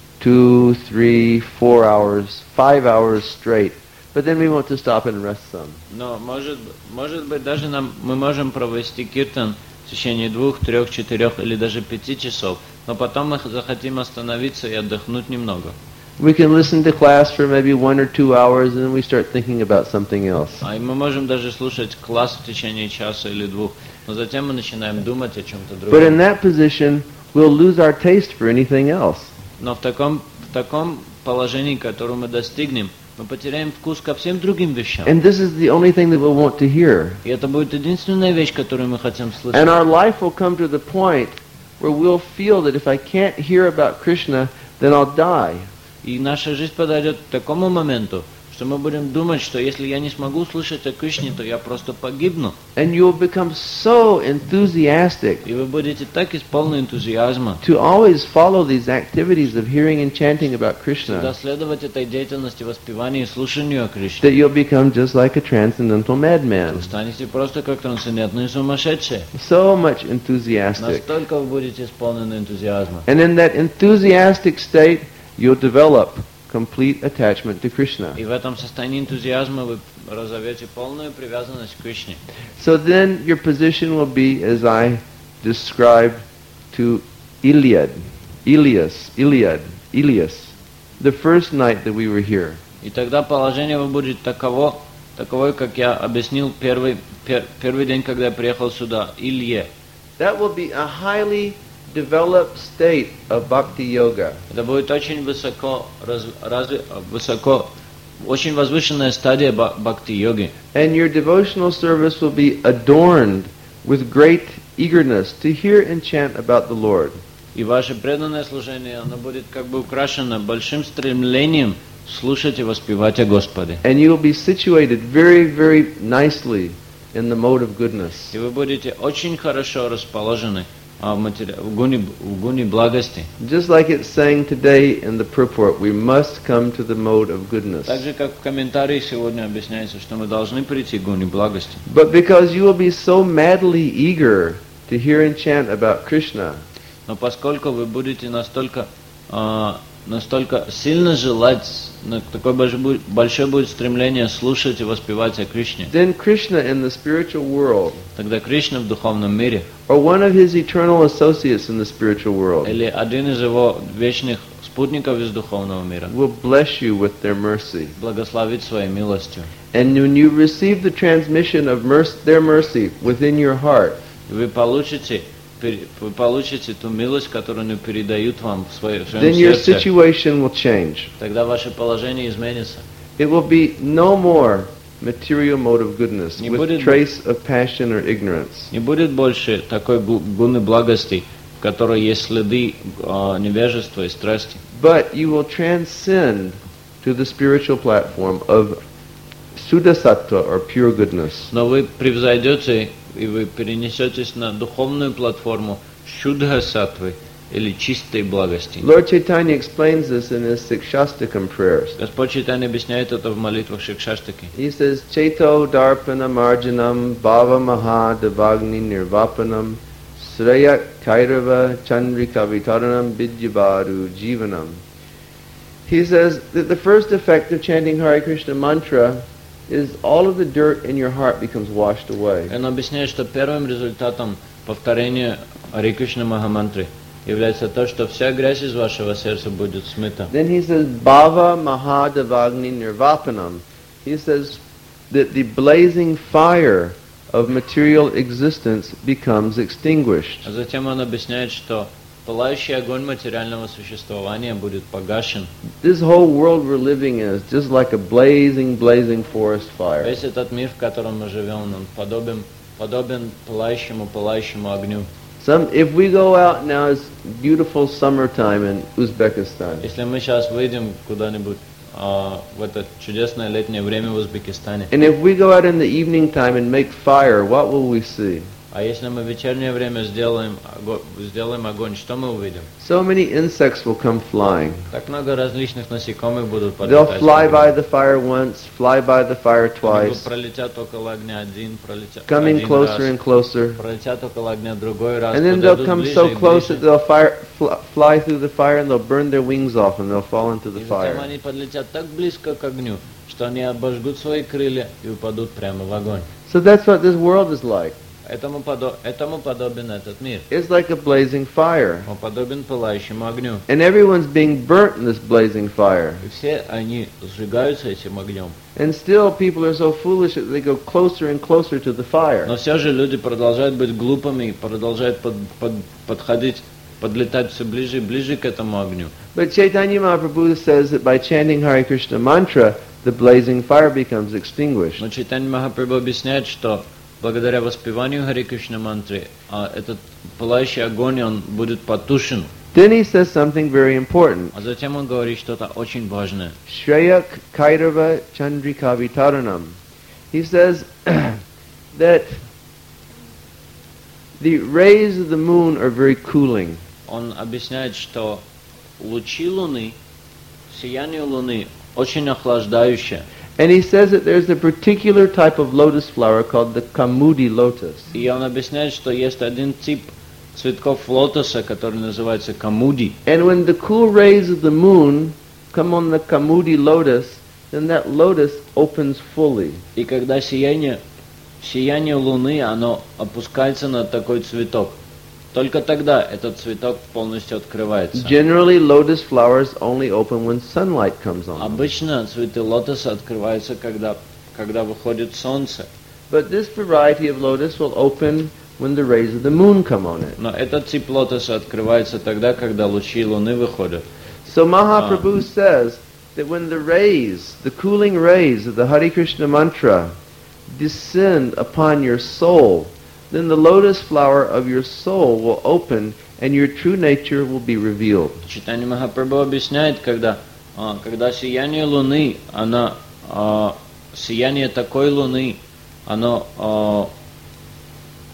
2, 3, 4 hours, 5 hours straight. But then we want to stop and rest some. Но может быть даже мы можем провести киртан в течение 2, 3, 4 или даже 5 часов, но потом мы захотим остановиться и отдохнуть немного. We can listen to class for maybe 1 or 2 hours and then we start thinking about something else. А мы можем даже слушать класс в течение часа или 2, но затем мы начинаем думать о чем-то But in другом. that position, we'll lose our taste for anything else. Но в таком положении, которое мы достигнем, мы потеряем вкус ко всем другим вещам. And this is the only thing that we'll want to hear. И это будет единственная вещь, которую мы хотим слышать. And our life will come to the point where we'll feel that if I can't hear about Krishna, then I'll die. И наша жизнь подойдет к такому моменту, что мы будем думать, что если я не смогу слышать о Кришне, то я просто погибну. And you'll become so enthusiastic И вы будете так исполнены энтузиазма, to always follow these activities of hearing and chanting about всегда Krishna следовать этой деятельности воспевания и слушанию о Кришне. that you'll become just like a transcendental Вы madman. станете просто как трансцендентные сумасшедшие. So much enthusiastic. Настолько вы будете исполнены энтузиазма. And in that enthusiastic state, you'll develop complete attachment to Krishna. И в этом состоянии энтузиазма вы разовьете полную привязанность к Кришне. So then your position will be as I described to Iliad, the first night that we were here. И тогда положение вы будет таковой, как я объяснил первый день, когда я приехал сюда, Илье. That will be a highly developed state of bhakti yoga. Это будет очень очень возвышенная стадия бхакти-йоги. And your devotional service will be adorned with great eagerness to hear and chant about the Lord. И ваше преданное служение, оно будет как бы украшено большим стремлением слушать и воспевать о Господе. And you will be situated very, very nicely in the mode of goodness. И вы будете очень хорошо расположены в гуне благости. Just like it's saying today in the purport, we must come to the mode of goodness. Так же, как в комментарии сегодня объясняется, что мы должны прийти к гуне благости. But because you will be so madly eager to hear and chant about Krishna, Но поскольку вы будете настолько сильно желать, такое большое будет стремление слушать и воспевать о Кришне, then Krishna in the spiritual world, тогда Кришна в духовном мире, or one of his eternal associates in the spiritual world, или один из его вечных спутников из духовного мира, will bless you with their mercy. благословит своей милостью. And when you receive the transmission of their mercy within your heart, И вы получите ту милость, которую они передают вам в своем then your сердце. situation will change. Тогда ваше положение изменится. It will be no more material mode of goodness Не with будет trace of passion or ignorance. Не будет больше такой гуны благости, в которой есть следы невежества и страсти. But you will transcend to the spiritual platform of Sudasattva or pure goodness. Но вы превзойдете и вы перенесетесь на духовную платформу Шудха-саттвы или чистой благости. Lord Chaitanya explains this in his Sikshastakam prayers. Господь Чайтанья объясняет это в молитвах Шикшаштаки. He says, Chaito darpanam arjanam bhava maha devagni nirvapanam srayak kairava chandrika vitaranam vidyavaru jivanam. He says that the first effect of chanting Hare Krishna mantra is all of the dirt in your heart becomes washed away. Он объясняет, что первым результатом повторения Харе Кришна Махамантры является то, что вся грязь из вашего сердца будет смыта. Then he says, Bhava Mahadevagni Nirvapanam. He says that the blazing fire of material existence becomes extinguished. А затем он объясняет, что пылающий огонь материального существования будет погашен. This whole world we're living in is just like a blazing forest fire. Весь этот мир, в котором мы живем, он подобен пылающему огню. If we go out now, it's beautiful summertime in Uzbekistan. Если мы сейчас выйдем куда-нибудь в это чудесное летнее время в Узбекистане, And if we go out in the evening time and make fire, what will we see? а если мы в вечернее время сделаем огонь, что мы увидим? So many insects will come flying. Так много различных насекомых будут They'll подлетать. fly by the fire once, fly by the fire Они twice, пролетят около огня один coming closer раз, and closer. пролетят около огня другой раз, And then they'll подойдут come ближе so и close ближе. that they'll fly through the fire and they'll burn their wings off and they'll fall into the И затем fire. они подлетят так близко к огню, что они обожгут свои крылья и упадут прямо в огонь. So that's what this world is like. Этому подобен этот мир. It's like a blazing fire. Он подобен пылающему огню. And everyone's being burnt in this blazing fire. И все они сжигаются этим огнем. And still people are so foolish that they go closer and closer to the fire. Но все же люди продолжают быть глупыми, продолжают подлетать все ближе и ближе к этому огню. But Chaitanya Mahaprabhu says that by chanting Hare Krishna mantra, the blazing fire becomes extinguished. Но Чайтанья Махапрабху объясняет, что благодаря воспеванию Харе Кришна мантры, этот пылающий огонь, он будет потушен. Then he says something very important. А затем он говорит что-то очень важное. Shreyak Kairava Chandrika Vitaranam. He says that the rays of the moon are very cooling. Он объясняет, что лучи Луны, сияние Луны очень охлаждающее. And he says that there's a particular type of lotus flower called the Kamudi lotus. И он объясняет, что есть один тип цветков лотоса, который называется камуди. And when the cool rays of the moon come on the Kamudi lotus, then that lotus opens fully. И когда сияние Луны, оно опускается на такой цветок, только тогда этот цветок полностью открывается. Generally, lotus flowers only open when sunlight comes on them. Обычно цветы лотоса открываются, когда выходит солнце. But this variety of lotus will open when the rays of the moon come on it. Но этот тип лотоса открывается тогда, когда лучи Луны выходят. So Mahaprabhu says that when the rays, the cooling rays of the Hare Krishna mantra descend upon your soul, then the lotus flower of your soul will open and your true nature will be revealed. Чайтанья Махапрабху объясняет, когда сияние Луны, сияние такой Луны, оно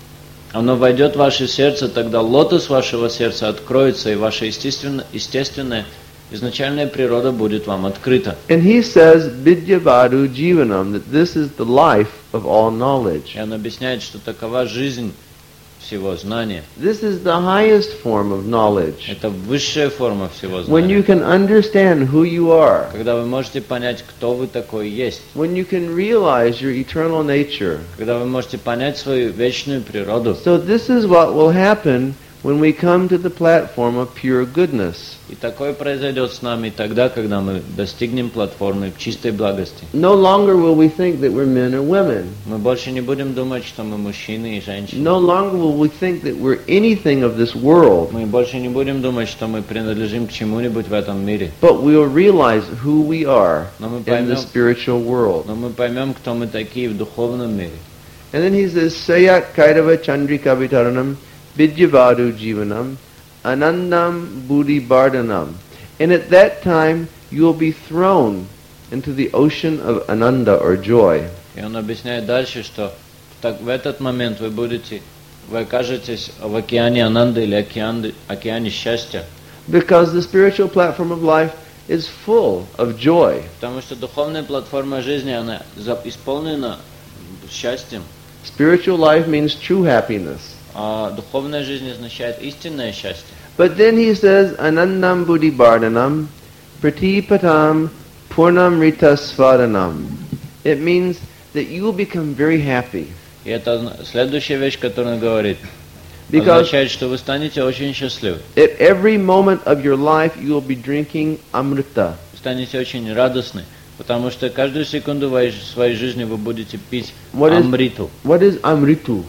оно войдет в ваше сердце, тогда лотос вашего сердца откроется, и ваша естественная, изначальная природа будет вам открыта. And he says, Vidyavadu Jivanam, that this is the life of all knowledge. И он объясняет, что такова жизнь всего знания. This is the highest form of knowledge. Это высшая форма всего When you знания. can understand who you are, Когда вы можете понять, кто вы такой есть. when you can realize your eternal nature. Когда вы можете понять свою вечную природу. So this is what will happen when we come to the platform of pure goodness. И такое произойдет с нами тогда, когда мы достигнем платформы чистой благости. No longer will we think that we're men or women. Мы больше не будем думать, что мы мужчины и женщины. No longer will we think that we're anything of this world. Мы больше не будем думать, что мы принадлежим к чему-нибудь в этом мире. But we'll realize who we are Но мы in the поймем, spiritual world. кто мы такие в духовном мире. And then he says, Sayat Kairava Chandrika Vitaranam Vidyavadu Jivanam Anandam Buddhi Bardhanam. And at that time you will be thrown into the ocean of Ananda or joy. И он объясняет дальше, что в этот момент вы окажетесь в океане Ананды или океане счастья. Because the spiritual platform of life is full of joy. Потому что духовная платформа жизни, она исполнена счастьем. Spiritual life means true happiness. А духовная жизнь означает истинное счастье. But then he says, Anandam Buddhi Bardhanam Pratipatam Purnam Rita Svadanam. It means that you will become very happy. И это следующая вещь, которую он говорит. Because Означает, что вы станете очень счастливы. at every moment of your life you will be drinking Amrita. Вы станете очень радостны. Потому что каждую секунду своей жизни вы будете пить What is- амриту. What is Amritu?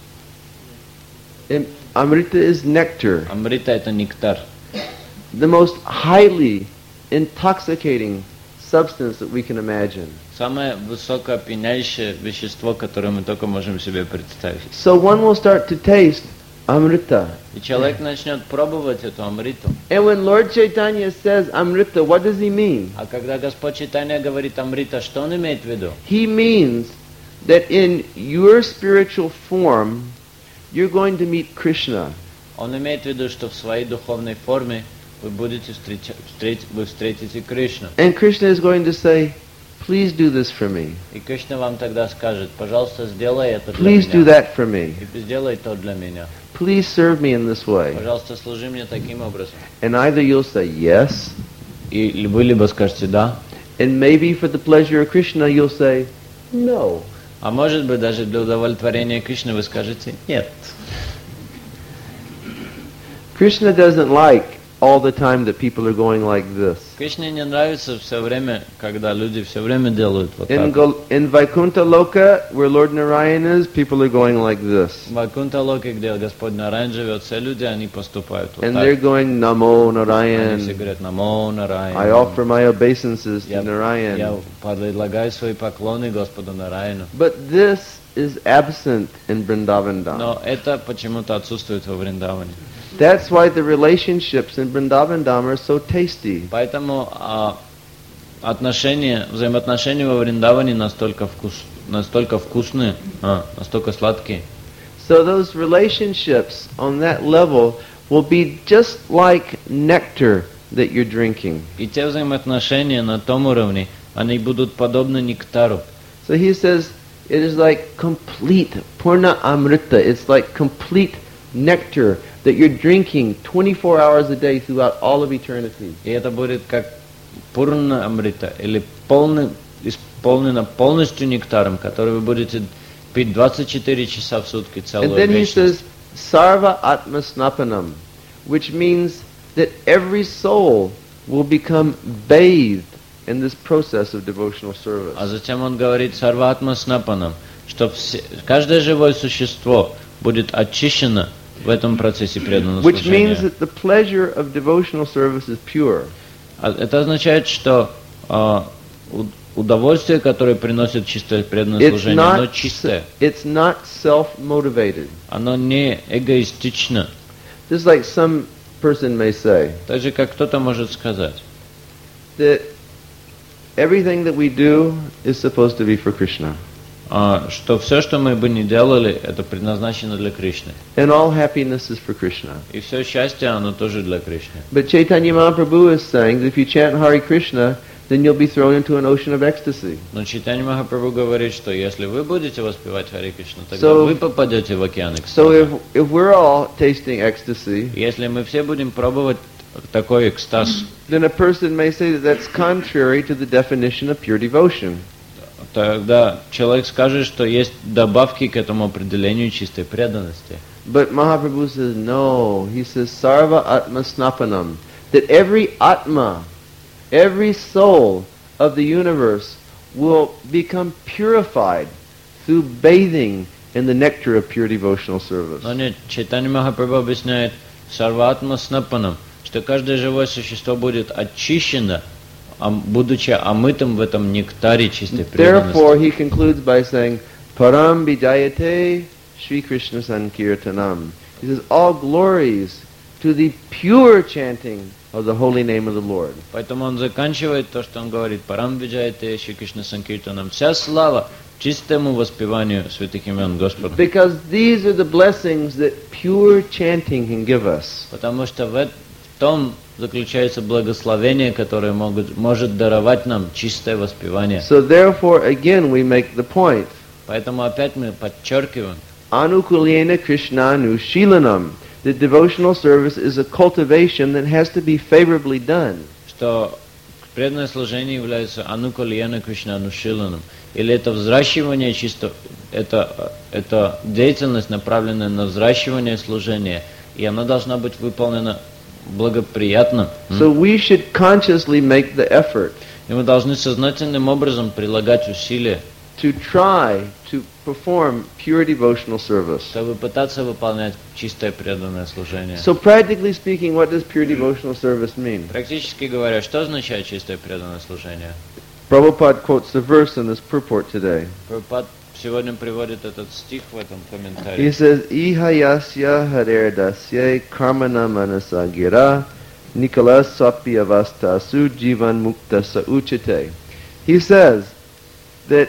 Amrita is nectar, Амрита — это нектар. the most highly intoxicating substance that we can imagine. Самое высокоопьяняющее вещество, которое мы только можем себе представить. So one will start to taste Amrita. И человек начнет пробовать эту амриту. And when Lord Chaitanya says Amrita, what does he mean? А когда Господь Чайтанья говорит амрита, что он имеет в виду? He means that in your spiritual form, you're going to meet Krishna. Он имеет в виду, что в своей духовной форме вы встретите Кришну. And Krishna is going to say, please do this for me. И Кришна вам тогда скажет: пожалуйста, сделай это для Please do меня. that for me. И сделай то для меня. Please serve me in this way. Пожалуйста, служи мне таким образом. And either you'll say yes, И вы либо скажете да, and maybe for the pleasure of Krishna you'll say no. а может быть даже для удовлетворения Кришны вы скажете нет. Krishna doesn't like all the time that people are going like this. Кришне не нравится все время, когда люди все время делают вот In, так. in Vaikuntha Loka, where Lord Narayan is, people are going like this. В Вайкунта-локе, где Господь Нараян живет, все люди, они поступают вот And they're так. going, Namo Они все Narayan. говорят: Намо Нараян. I offer my obeisances to Я Narayan. предлагаю свои поклоны Господу Нараяну. But this is absent in Vrindavan Dham. Но это почему-то отсутствует во Вриндаване. That's why the relationships in Vrindavan Dham are so tasty. Поэтому взаимоотношения во Вриндаване настолько вкусные, настолько сладкие. So those relationships on that level will be just like nectar that you're drinking. И те взаимоотношения на том уровне, они будут подобны нектару. So he says it is like complete Purna Amrita. It's like complete nectar that you're drinking 24 hours a day throughout all of eternity. И это будет как пурна амрита, или исполнено полностью нектаром, который вы будете пить 24 часа в сутки And целую then he вечность. says Sarva Atma Snapanam, which means that every soul will become bathed in this process of devotional service. А затем он говорит сарватма снапанам, что каждое живое существо будет очищено в этом процессе преданного Which means служения. that the pleasure of devotional service is pure. Это означает, что удовольствие, которое приносит чистое преданное It's служение, оно not, чистое, it's not self-motivated. оно не эгоистично. Just like some person may say, Так же, как кто-то может сказать, that everything that we do is supposed to be for Krishna. что все, что мы бы ни делали, это предназначено для Кришны. And all happiness is for Krishna. И все счастье, оно тоже для Кришны. But Chaitanya Mahaprabhu is saying that if you chant Hare Krishna, then you'll be thrown into an ocean of ecstasy. Но Чайтанья Махапрабху говорит, что если вы будете воспевать Харе Кришна, тогда вы попадете в океан экстаза. So if we're all tasting ecstasy, Если мы все будем пробовать такой экстаз, then a person may say that that's contrary to the definition of pure devotion. тогда человек скажет, что есть добавки к этому определению чистой преданности. But Mahaprabhu says, no. He says, Sarva Atma Snapanam. That every Atma, every soul of the universe will become purified through bathing in the nectar of pure devotional service. Но нет, Чайтанья Махапрабху объясняет Сарватма Снапанам, что каждое живое существо будет очищено, будучи омытым в этом нектаре чистой преданности. Therefore, he concludes by saying, Param Vijayate Shri Krishna Sankirtanam. He says, all glories to the pure chanting of the holy name of the Lord. Поэтому он заканчивает то, что он говорит, Парам Виджайте Шри Кришна Санкиртанам. Вся слава чистому воспеванию святых имен Господа. Because these are the blessings that pure chanting can give us. Потому что в том заключается благословение, которое может даровать нам чистое воспевание. So therefore, again, we make the point. Поэтому опять мы подчеркиваем, Anukulyena Krishnanu Shilanam. The devotional service is a cultivation that has to be favorably done. что преданное служение является анукалияна кришнанушиланом. Или это взращивание чисто, это деятельность, направленная на взращивание служения, и она должна быть выполнена благоприятно. So we should consciously make the effort И мы должны сознательным образом прилагать усилия, to try to perform pure devotional service. чтобы пытаться выполнять чистое преданное служение. So practically speaking, what does pure devotional service mean? Практически говоря, что означает чистое преданное служение? Prabhupada quotes the verse in this purport today. Прабхупад сегодня приводит этот стих в этом He комментарии. says, Ihayasya harerdasya karmana manasa gira nikala sapi avastasu jivan mukta sauchite. He says that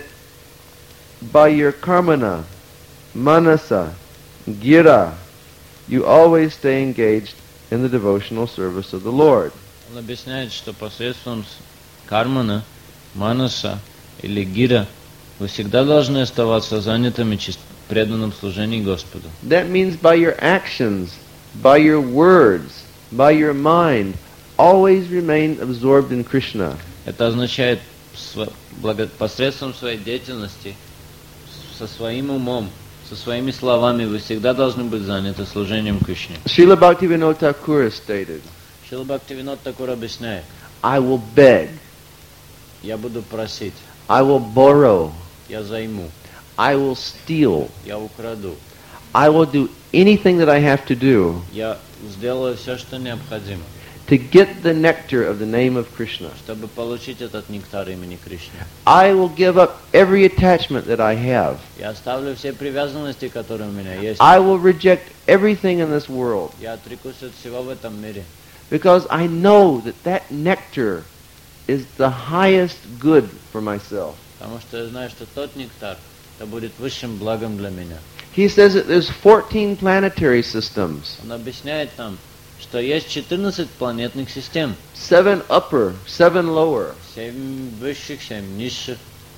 by your karmana, manasa, gira, you always stay engaged in the devotional service of the Lord. Он объясняет, что посредством кармана, манаса или гира вы всегда должны оставаться занятыми преданным служением Господу. That means by your actions, by your words, by your mind, always remain absorbed in Krishna. Это означает посредством своей деятельности, со своим умом, со своими словами вы всегда должны быть заняты служением Кришне. Srila Bhaktivinoda Thakur stated, Шрила Бхактивинод Такур объясняет, I will beg, я буду просить, I will borrow, я займу, I will steal, я украду, I will do anything that I have to do я сделаю все, что необходимо, to get the nectar of the name of Krishna. чтобы получить этот нектар имени Кришны. I will give up every attachment that I have. Я оставлю все привязанности, которые у меня есть. I will reject everything in this world Я отрекусь от всего в этом мире, because I know that that nectar is the highest good for myself. потому что я знаю, что тот нектар, это будет высшим благом для меня. He says that there's 14 planetary systems, Он объясняет нам, что есть 14 планетных систем. 7 upper, 7 lower. 7 высших, 7 низших.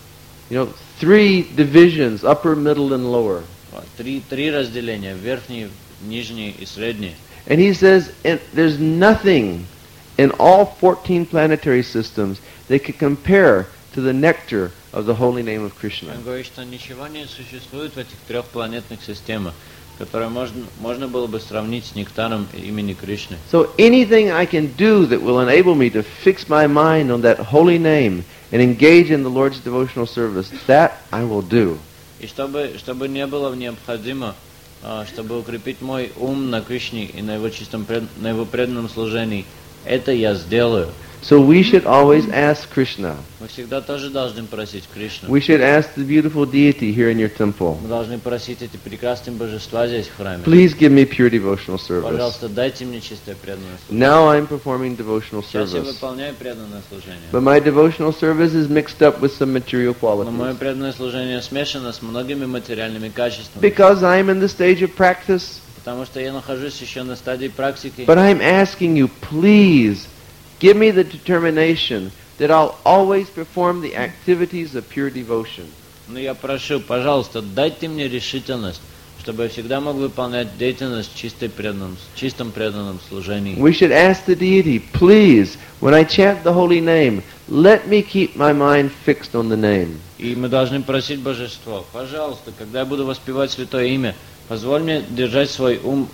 3 divisions, upper, middle, and lower. Три разделения, верхние, нижние и средние. And he says there's nothing in all 14 planetary systems that can compare to the nectar of the holy name of Krishna. Он говорит, что ничего не существует в этих трех планетных системах, которые можно было бы сравнить с нектаром имени Кришны. So anything I can do that will enable me to fix my mind on that holy name and engage in the Lord's devotional service, that I will do. И чтобы не было необходимо, чтобы укрепить мой ум на Кришне и на его чистом на его преданном служении, это я сделаю. So we should always ask Krishna. Мы всегда тоже должны просить Кришну. We should ask the beautiful deity here in your temple. Мы должны просить эти прекрасные божества здесь в храме. Please give me pure devotional service. Пожалуйста, дайте мне чистое преданное служение. Now I'm performing devotional Сейчас я service. выполняю преданное служение. But my devotional service is mixed up with some material Но мое qualities. преданное служение смешано с многими материальными качествами. Because I'm in the stage of practice. Потому что я нахожусь еще на стадии практики. But I'm asking you, please, give me the determination that I'll always perform the activities of pure devotion. Но я прошу, пожалуйста, дайте мне решительность, чтобы я всегда мог выполнять деятельность в чистом преданном служении. We should ask the deity, please, when I chant the holy name, let me keep my mind fixed on the name. И мы должны просить Божество, пожалуйста, когда я буду воспевать святое имя, позволь мне держать свой ум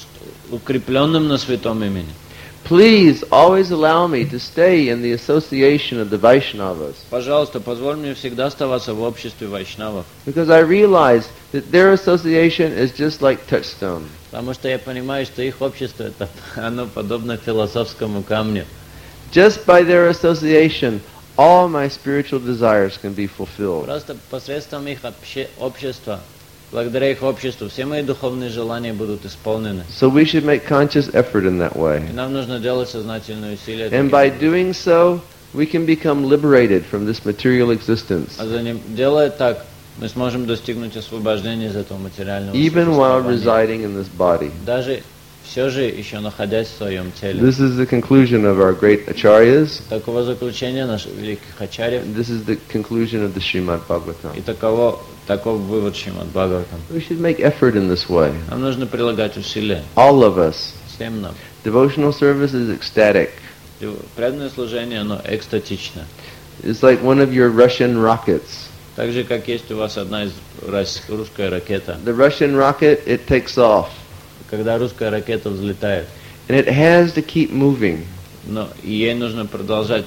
укрепленным на святом имени. Please always allow me to stay in the association of the Vaishnavas, Пожалуйста, позволь мне всегда оставаться в обществе вайшнавов, because I realize that their association is just like touchstone. потому что я понимаю, что их общество это оно подобно философскому камню. Just by their association, all my spiritual desires can be fulfilled. Просто посредством их общества, благодаря их обществу, все мои духовные желания будут исполнены. So we should make conscious effort in that way. И нам нужно делать сознательные усилия. And by doing so, we can become liberated from this material existence, А делая так, мы сможем достигнуть освобождения из этого материального even while существования. residing in this body. Даже все же еще находясь в своем теле. This is the conclusion of our great acharyas. Такого заключения наших великих ачарьев This is the conclusion of the Srimad Bhagavatam. и таков вывод Шримад Бхагаватам. We should make effort in this way. Нам нужно прилагать усилия, All of us. всем нам. Devotional service is ecstatic. Преданное служение, оно экстатично. It's like one of your Russian rockets. Так же, как есть у вас одна из русская ракета. The Russian rocket, it takes off. Когда русская ракета взлетает, And it has to keep moving. но и ей нужно продолжать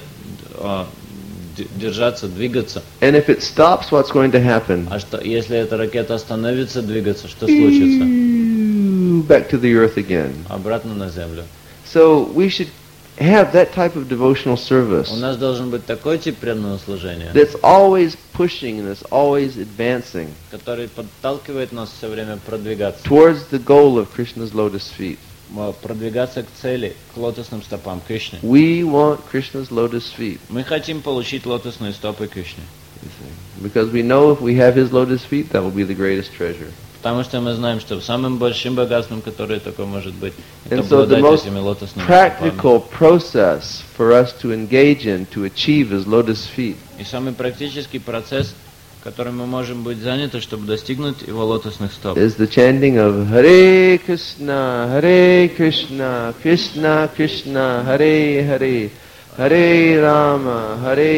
держаться, двигаться. And if it stops, what's going to happen? А что, если эта ракета остановится двигаться, что случится? Back to the earth again. Обратно на землю. So we should have that type of devotional service У нас должен быть такой тип преданного служения, that's always pushing and that's always advancing который подталкивает нас все время продвигаться. towards the goal of Krishna's lotus feet. Продвигаться к цели, к лотосным стопам Кришны. We want Krishna's lotus feet. Мы хотим получить лотосные стопы Кришны. You see. Because we know if we have his lotus feet, that will be the greatest treasure. Потому что мы знаем, что самым большим богатством, которое такое может быть, это And so the обладать most этими лотосными стопами. practical process for us to engage in to achieve his lotus feet И самый практический процесс, которым мы можем быть заняты, чтобы достигнуть его лотосных стоп, is the chanting of Hare Krishna, Krishna Krishna, Hare Hare, Hare Rama,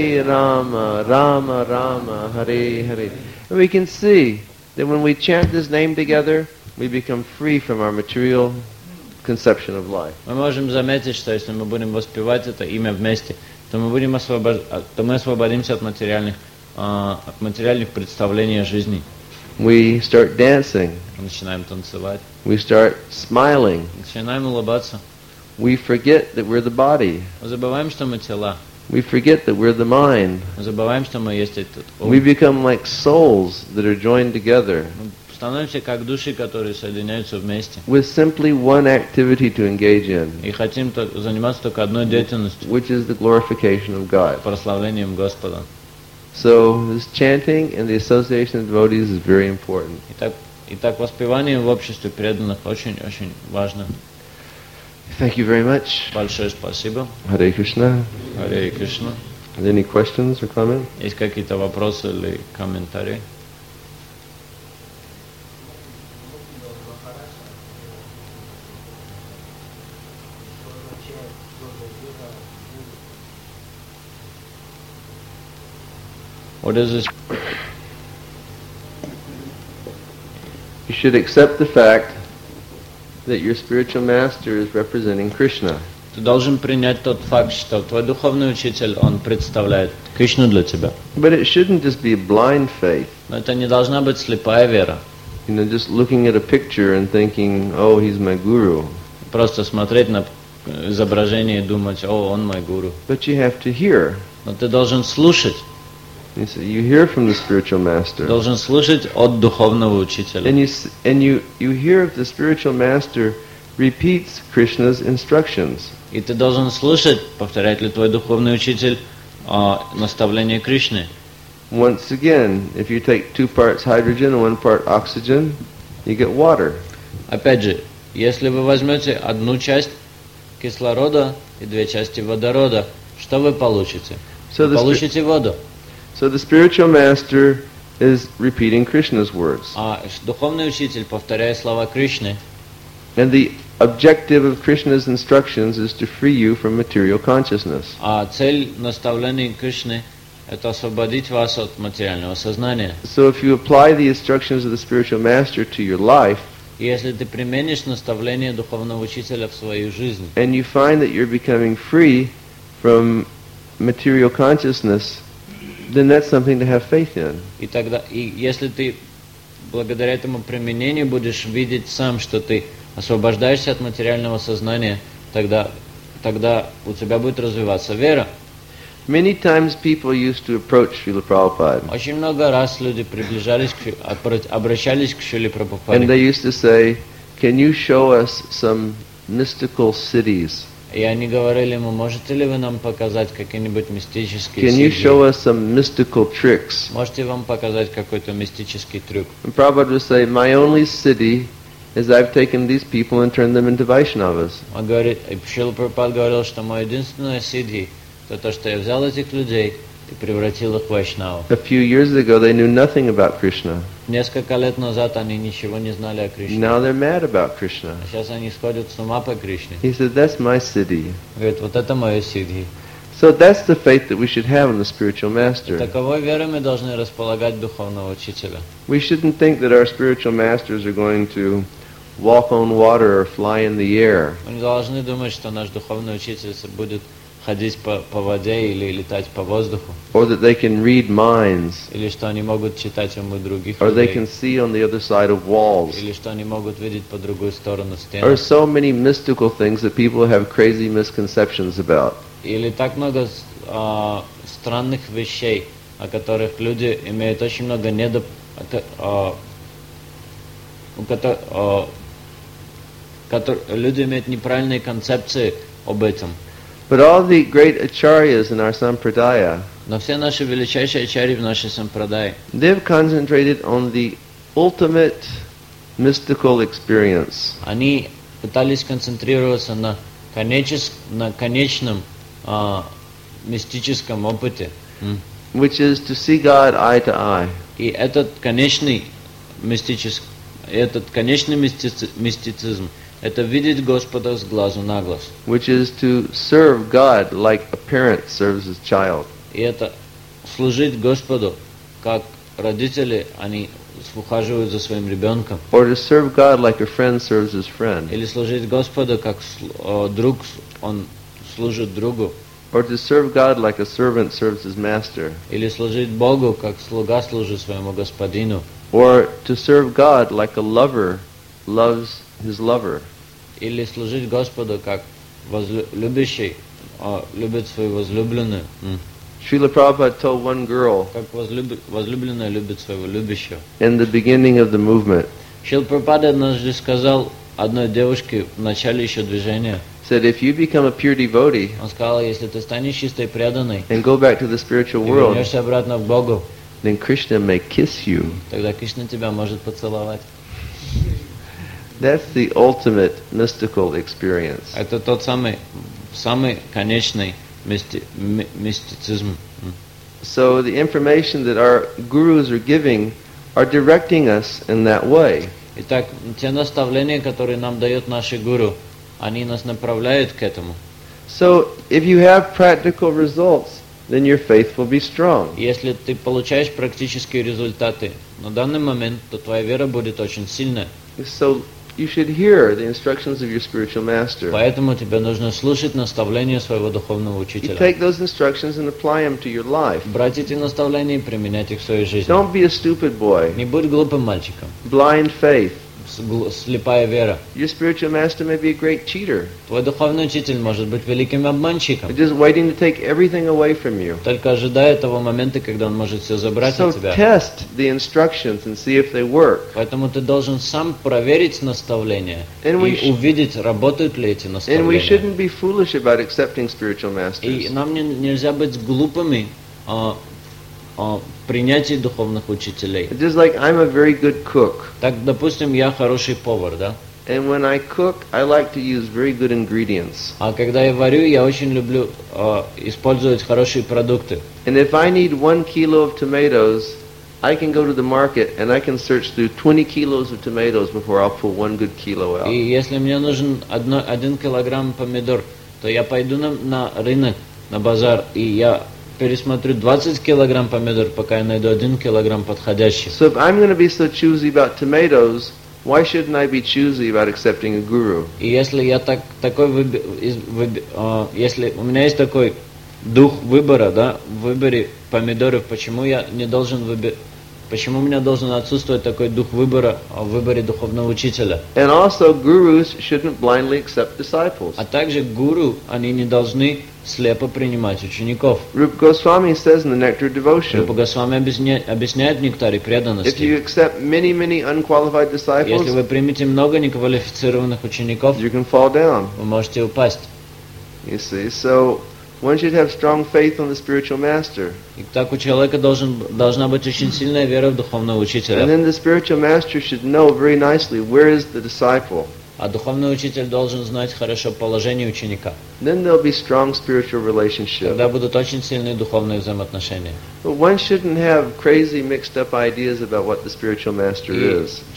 Rama Rama, Hare Hare. And we can see that when we chant this name together, we become free from our material conception of life. мы можем заметить, что если мы будем воспевать это имя вместе, то мы освободимся от материальных представлений о жизни. We start dancing, Мы начинаем танцевать, we start smiling, начинаем улыбаться. we forget that we're the body, Мы забываем, что мы тела. we forget that we're the mind. Мы забываем, что мы есть этот ум. We become like souls that are joined together Мы становимся как души, которые соединяются вместе. with simply one activity to engage in, И хотим заниматься только одной деятельностью, which is the glorification of God. прославлением Господа. So this chanting and the association of devotees is very important. Итак, воспевание в обществе преданных очень-очень важно. Thank you very much. Большое спасибо. Hare Krishna. Харе Кришна. Any questions or comments? Есть какие-то вопросы или комментарии? What is this? You should accept the fact that your spiritual master is representing Krishna. Ты должен принять тот факт, что твой духовный учитель, он представляет Кришну для тебя. But it shouldn't just be blind faith. Но это не должна быть слепая вера. Just looking at a picture and thinking, oh, he's my guru. Просто смотреть на изображение и думать, о, он мой гуру. But you have to hear. Но ты должен слушать. You hear from the spiritual master. Должен слушать от духовного учителя. And you hear if the spiritual master repeats Krishna's instructions. И ты должен слушать, повторяет ли твой духовный учитель наставление Кришны. Once again, if you take 2 parts hydrogen and 1 part oxygen, you get water. Опять же, если вы возьмете одну часть кислорода и 2 части водорода, что вы получите? Вы получите воду. So the spiritual master is repeating Krishna's words. А духовный учитель, повторяя слова Кришны, And the objective of Krishna's instructions is to free you from material consciousness. а цель наставлений Кришны – это освободить вас от материального сознания. So if you apply the instructions of the spiritual master to your life, И если ты применишь наставление духовного учителя в свою жизнь, and you find that you're becoming free from material consciousness, then that's something to have faith in. и если ты благодаря этому применению будешь видеть сам, что ты освобождаешься от материального сознания, тогда у тебя будет развиваться вера. Many times people used to approach Srila Prabhupada, Очень много раз люди обращались к Шриле and Прабхупаде, they used to say, "Can you show us some mystical cities? и они говорили ему, можете ли вы нам показать какие-нибудь мистические Can you сидхи? show us some mystical tricks?" Можете вам показать какой-то мистический трюк? And Prabhupada would say, "My only siddhi is I've taken these people and turned them into Vaishnavas." Он говорит, и Шрила Прабхупада говорил, что мое единственное сидхи – это то, что я взял этих людей и превратил их в вайшнавов. A few years ago, they knew nothing about Krishna. Несколько лет назад они ничего не знали о Кришне. Now they're mad about Krishna. А сейчас они сходят с ума по Кришне. He said, "That's my siddhi." Говорит, вот это мое сидхи. So that's the faith that we should have in the spiritual master. Таковой верой мы должны располагать духовного учителя. We shouldn't think that our spiritual masters are going to walk on water or fly in the air. Мы не должны думать, что наш духовный учитель будет ходить по воде или летать по воздуху, Or that they can read minds, или что они могут читать умы других or they людей, can see on the other side of walls. или что они могут видеть по другую сторону There are стены. so many mystical things that people have crazy misconceptions about. Или так много странных вещей, о которых люди имеют очень много люди имеют неправильные концепции об этом. But all the great acharyas in our sampradaya, Но все наши величайшие ачарьи в нашей сампрадае, they've concentrated on the ultimate mystical experience, они пытались концентрироваться на конечном мистическом опыте. which is to see God eye to eye. И этот конечный мистицизм – это видеть Господа с глазу на глаз. Which is to serve God like a parent serves his child. И это служить Господу, как родители, они ухаживают за своим ребенком. Or to serve God like a friend serves his friend. Или служить Господу, как друг, он служит другу. Or to serve God like a servant serves his master. Или служить Богу, как слуга служит своему господину. Or to serve God like a lover loves his lover. Или служить Господу, как любящий любит свою возлюбленную. Srila Prabhupada told one girl Как возлюбленная любит своего любящего. in the beginning of the movement, Шрила Прабхупада однажды сказал одной девушке в начале еще движения, said, if you become a pure devotee он сказал, если ты станешь чистой преданной and go back to the spiritual и world, вернешься обратно к Богу, then Krishna may kiss you. тогда Кришна тебя может поцеловать. That's the ultimate mystical experience. Это тот самый конечный мистицизм. So the information that our gurus are giving are directing us in that way. Итак, те наставления, которые нам дает наши гуру, они нас направляют к этому. So if you have practical results, then your faith will be strong. Если ты получаешь практические результаты на данный момент, то твоя вера будет очень сильная. So you should hear the instructions of your spiritual master. Поэтому тебе нужно слушать наставления своего духовного You учителя. take those instructions and apply them to your life. Брать эти наставления и применять их в своей жизни. Don't be a stupid boy. Не будь глупым мальчиком. Blind faith. слепая вера. Your spiritual master may be a great cheater, Твой духовный учитель может быть великим обманщиком, just waiting to take everything away from you. только ожидая того момента, когда он может все забрать So от тебя. test the instructions and see if they work. Поэтому ты должен сам проверить наставления And we и увидеть, работают ли эти And we наставления. shouldn't be foolish about accepting spiritual И masters. нам нельзя быть глупыми в принятии духовных учителей. Just like I'm a very good cook, Так, допустим, я хороший повар, да? and when I cook, I like to use very good ingredients. А когда я варю, я очень люблю использовать хорошие продукты. And if I need 1 kilo of tomatoes, I can go to the market and I can search through 20 kilos of tomatoes before I'll pull 1 good kilo out. И если мне нужен 1 килограмм помидор, то я пойду на рынок, на базар, и я пересмотрю 20 килограмм помидор, пока я найду 1 килограмм подходящий. So if I'm going to be so choosy about tomatoes, why shouldn't I be choosy about accepting a guru? И если я если у меня есть такой дух выбора, да, в выборе помидоров, почему я не должен почему у меня должен отсутствовать такой дух выбора в выборе духовного учителя? And also, gurus shouldn't blindly accept disciples. А также гуру, они не должны слепо принимать учеников. Rupa Goswami says in the Nectar of Рупа Devotion, Госвами объясняет в нектаре if you преданности. accept many, many unqualified Если disciples, вы примете много неквалифицированных учеников, you can fall down. вы можете упасть. You see, so one should have strong faith on the spiritual master. И так у человека должна быть очень сильная вера в духовного And учителя. then the spiritual master should know very nicely where is the disciple. А духовный учитель должен знать хорошо положение ученика. Then there'll be strong spiritual relationship. Тогда будут очень сильные духовные взаимоотношения. But one shouldn't have crazy mixed up ideas about what the spiritual master И is.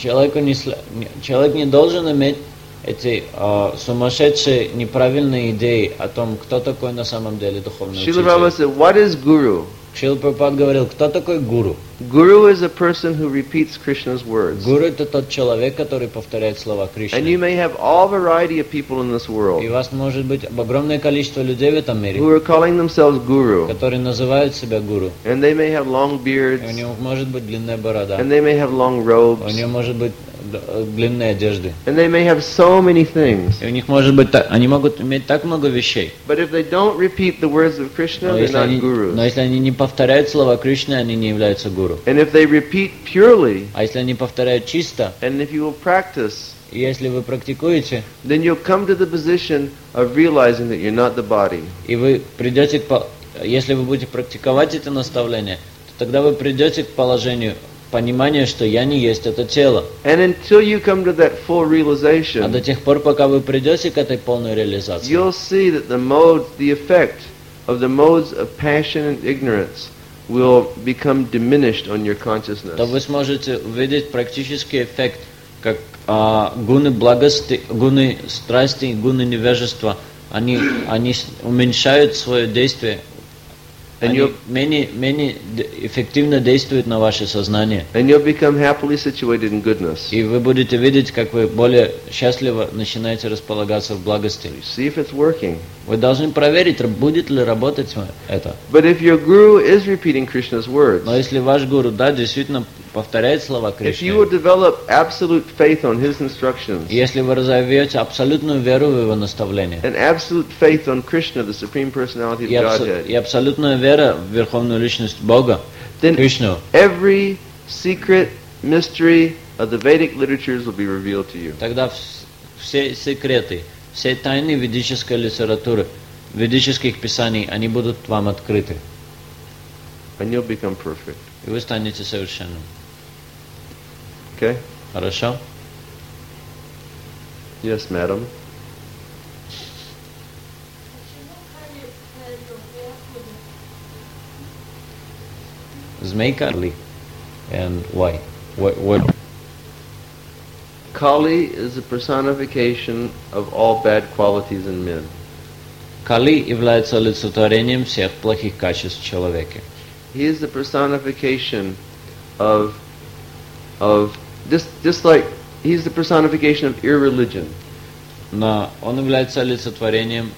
человек не должен иметь эти сумасшедшие неправильные идеи о том, кто такой на самом деле духовный Srila Prabhupada учитель. said, what is guru? Шрила Прабхупад говорил, кто такой гуру? Guru is a person who repeats Krishna's words. Гуру — это тот человек, который повторяет слова And you Кришны. may have all variety of people in this world И у вас может быть огромное количество людей в этом who мире, are calling themselves guru. которые называют себя гуру. And they may have long beards, И у него может быть длинная борода, and they may have long у robes, него может быть длинные одежды. and they may have so many things. И у них может быть они могут иметь так много вещей. But if they don't repeat the words of Krishna, Но they're not но gurus. если они не повторяют слова Кришны, они не являются гуру. And if they repeat purely, А если они повторяют чисто, and if you will practice, и если вы практикуете, then you'll come to the position of realizing that you're not the body. и вы придете если вы будете практиковать это наставление, то тогда вы придете к положению понимания, что я не есть это тело. And until you come to that full А до realization, тех пор, пока вы придете к этой полной реализации, you'll see that the effect of the modes of passion and ignorance will become diminished on your то consciousness. вы сможете увидеть практический эффект, как гуны благости, гуны страсти, гуны невежества, они уменьшают свое действие, And они менее эффективно действуют на ваше сознание. And you'll become happily situated in goodness. И вы будете видеть, как вы более счастливо начинаете располагаться в благости. See if it's working. Вы должны проверить, будет ли работать это. But if your guru is repeating Krishna's words, Но если ваш гуру, да, действительно повторяет слова if you will Кришны, develop absolute faith on his instructions, если вы разовьете абсолютную веру в его наставление, and absolute faith on Krishna, the Supreme Personality of и Godhead, абсолютная вера в Верховную Личность Бога, then Кришну, every secret mystery of the Vedic literatures will be revealed to you. тогда все секреты, все тайны ведической литературы, ведических писаний, они будут вам открыты, And you'll become perfect. и вы станете совершенным. Okay? Хорошо? Yes, madam. Змейка ли? And why? What? Kali is a personification of all bad qualities in men. Кали является олицетворением всех плохих качеств в человеке. He is the personification of just like he's the personification of irreligion. Но он является олицетворением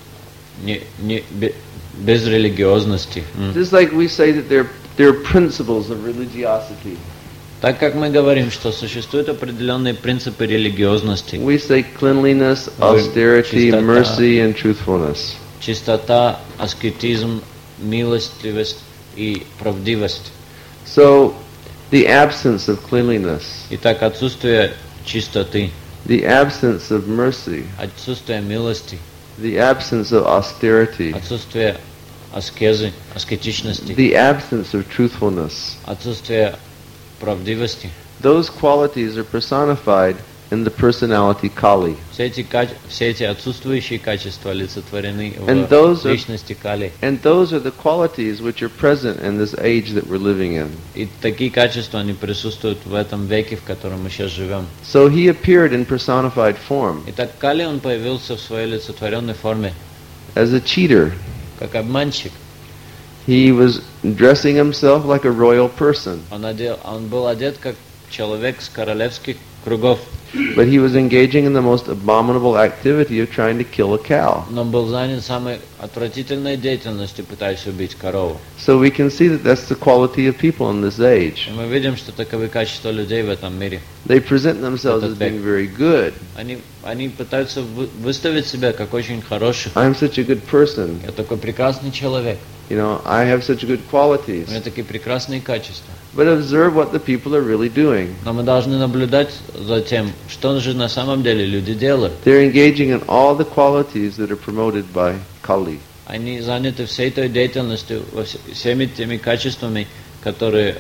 безрелигиозности. Just like we say that there are principles of religiosity. Так как мы говорим, что существуют определенные принципы религиозности, we say cleanliness, austerity, mercy, and truthfulness. чистота, аскетизм, милостивость и правдивость. So, the absence of cleanliness, Итак, отсутствие чистоты, the absence of mercy, отсутствие милости, the absence of austerity, отсутствие аскезы, аскетичности, the absence of truthfulness, отсутствие правдивости. those qualities are personified in the personality Kali. Все эти отсутствующие качества олицетворены And в those are- личности Кали. And those are the qualities which are present in this age that we're living in. И такие качества, они присутствуют в этом веке, в котором мы сейчас живем. So he appeared in personified form Итак, Кали, он появился в своей олицетворенной форме, as a cheater. как обманщик. He was dressing himself like a royal person, Он был одет как человек с королевских кругов, but he was engaging in the most abominable activity of trying to kill a cow. но был занят самой отвратительной деятельностью, пытаясь убить корову. So we can see that that's the quality of people in this age. И мы видим, что таковы качества людей в этом мире. They present themselves as being very good. Они пытаются выставить себя как очень хороших. I'm such a good person. Я такой прекрасный человек. You know, I have such good У qualities. меня такие прекрасные качества. But observe what the people are really doing. Но мы должны наблюдать за тем, что же на самом деле люди делают. They're engaging in all the qualities that are promoted by Kali. Они заняты всей той деятельностью, всеми теми качествами, которые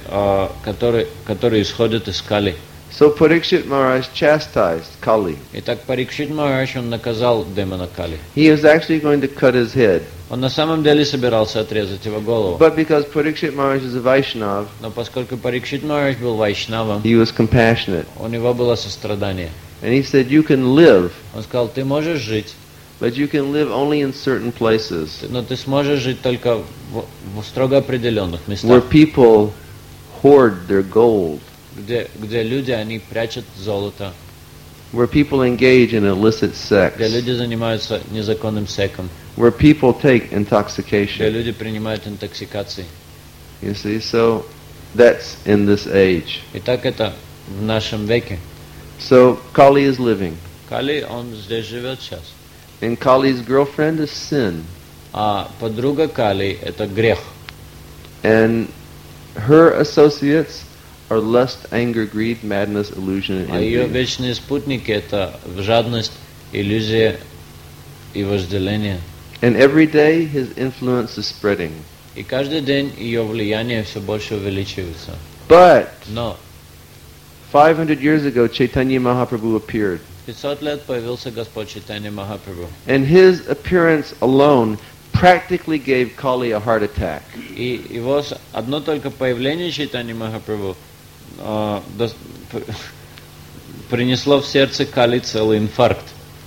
исходят из Кали. So Parikshit Maharaj chastised Kali. Итак, Парикшит Махарадж, он наказал демона Кали. He was actually going to cut his head. Он на самом деле собирался отрезать его голову. But because Parikshit Maharaj is a Vaishnav, Но поскольку Парикшит Махарадж был вайшнавом, he was compassionate. у него было сострадание. And he said, you can live, Он сказал, ты можешь жить, but you can live only in certain places но ты сможешь жить только в строго определенных where местах, people hoard their gold, где люди, они прячут золото, where people engage in illicit где sex, люди занимаются незаконным сексом, where people take где intoxication. люди принимают интоксикации. You see, so that's in this age. И так это в нашем веке. So Kali is living, Кали, он здесь живет сейчас. and Kali's girlfriend is sin, А подруга Кали – это грех. and her associates are lust, anger, greed, madness, illusion, and А ее envy. вечные спутники – это жадность, иллюзия и вожделение. And every day his influence is spreading. И каждый день ее влияние все больше увеличивается. But Но 500 years ago, Chaitanya Mahaprabhu appeared. 500 лет появился Господь Чайтанья Махапрабху. And his appearance alone practically gave Kali a heart attack. И его одно только появление Чайтаньи Махапрабху принесло в сердце Кали целый инфаркт.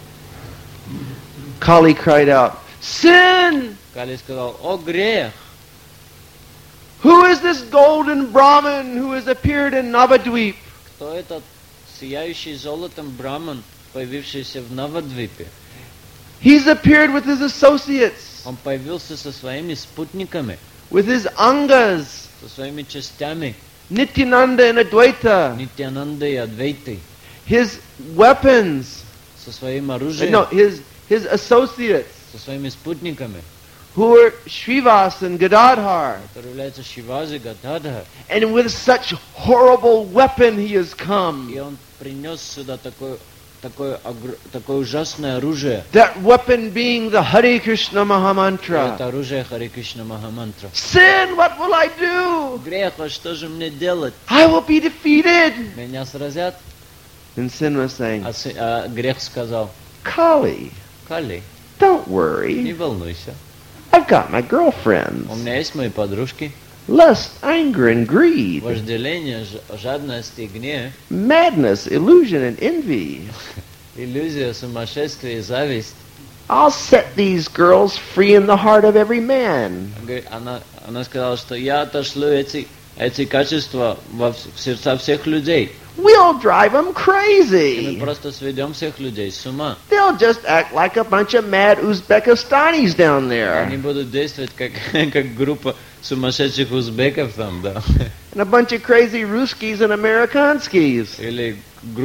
Kali cried out, "Sin! Кали сказал, о грех! Who is this golden Brahmin who has appeared in Navadvip?" Кто этот сияющий золотом браман, появившийся в Навадвипе? He's appeared with his associates, Он появился со своими спутниками, with his angas, со своими частями, Nityananda and Advaita, Нитьянанда и Адвейтой, his weapons, со своим оружием, no, his associates, со своими спутниками, who are Srivas and Gadadhar. который является Шивази Гададхар. And with such horrible weapon he has И come. он принес сюда такое ужасное оружие. That weapon being the Hare Krishna И это Mahamantra. оружие Харе Кришна Махамантра. Sin, what will I do? Грех, а что же мне делать? I will be defeated. Меня сразят? And Sin was saying, А грех сказал, Kali, Кали, don't не worry. волнуйся. I've got my У girlfriends. меня есть мои подружки. Lust, anger, and greed. Вожделение, жадность и гнев, Madness, illusion, and envy. иллюзия, сумасшествие и зависть. I'll set these girls free in the heart of every man. Она сказала, что я отошлю эти эти качества в сердца всех людей. We'll drive them И мы crazy. просто сведем всех людей с ума. They'll just act like a bunch of mad Uzbekistanis down Они there. будут действовать как группа сумасшедших узбеков там, да. And a bunch of crazy Ruskies and Amerikanskis. Или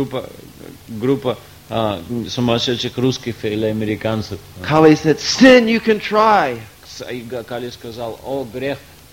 группа сумасшедших русских или американцев. Kali said, sin you can try. И Кали сказал: о, грех,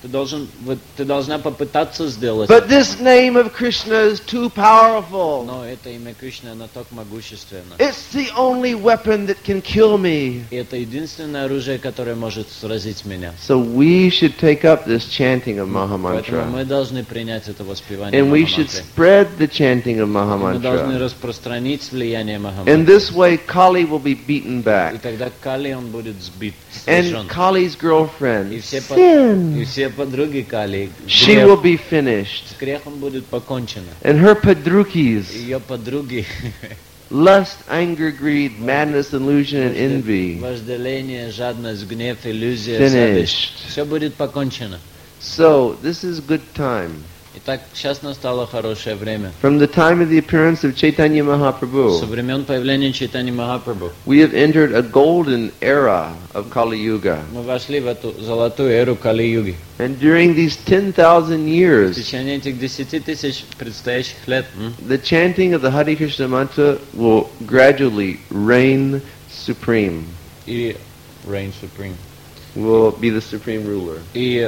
ты должна попытаться сделать. But this name of Krishna is too powerful. Но это имя Кришны, оно так могущественно. It's the only weapon that can kill me. И это единственное оружие, которое может сразить меня. So we should take up this chanting of Поэтому Mahamantra. мы должны принять это воспевание And we should Махамантры. spread the chanting of Мы должны Mahamantra. распространить влияние In Махамантры. this way, Kali will be beaten И back. тогда Кали, он будет сбит, And сражен. Kali's girlfriend, И все Sin, подруги Кали, she will be finished. с грехом будет покончено. And her padrukis, Ее подруги, lust, anger, greed, madness, illusion, and envy, вожделение, жадность, гнев, иллюзия, зависть, finished. все будет покончено. So, this is good time. Итак, сейчас настало хорошее время. From the time of the appearance of Chaitanya Со Mahaprabhu, времен появления Чайтани Махапрабху we have entered a golden era of Kali Yuga. мы вошли в эту золотую эру Кали-юги. And during these 10,000 В years, течение этих 10 тысяч предстоящих лет the chanting of the Hare Krishna mantra will gradually reign supreme, и Reign Supreme. will be the supreme ruler. И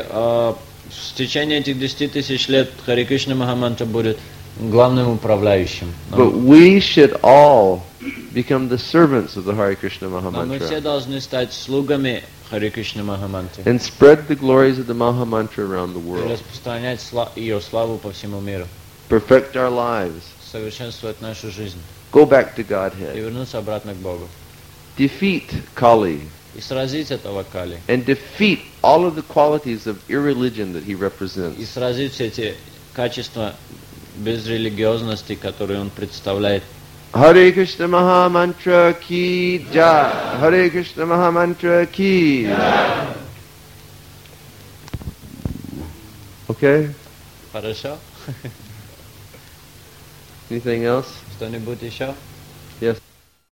в течение этих 10 тысяч лет Харе Кришна Махамантра будет главным управляющим. But we should all become the servants of the Hare Krishna Но мы все Mahamantra должны стать слугами Харе Кришна Махамантры and spread the glories of the Mahamantra around the и world. распространять ее славу по всему миру, Perfect our lives. совершенствовать нашу жизнь Go back to и Godhead. вернуться обратно к Богу. Defeat Kali И сразить этого Кали. and defeat all of the qualities of irreligion that he И represents. сразить все эти качества безрелигиозности, которые он представляет. Hare Krishna Mahamantra ki jai. Hare Krishna Mahamantra ki jai. Okay? Хорошо? Anything else? Что-нибудь еще?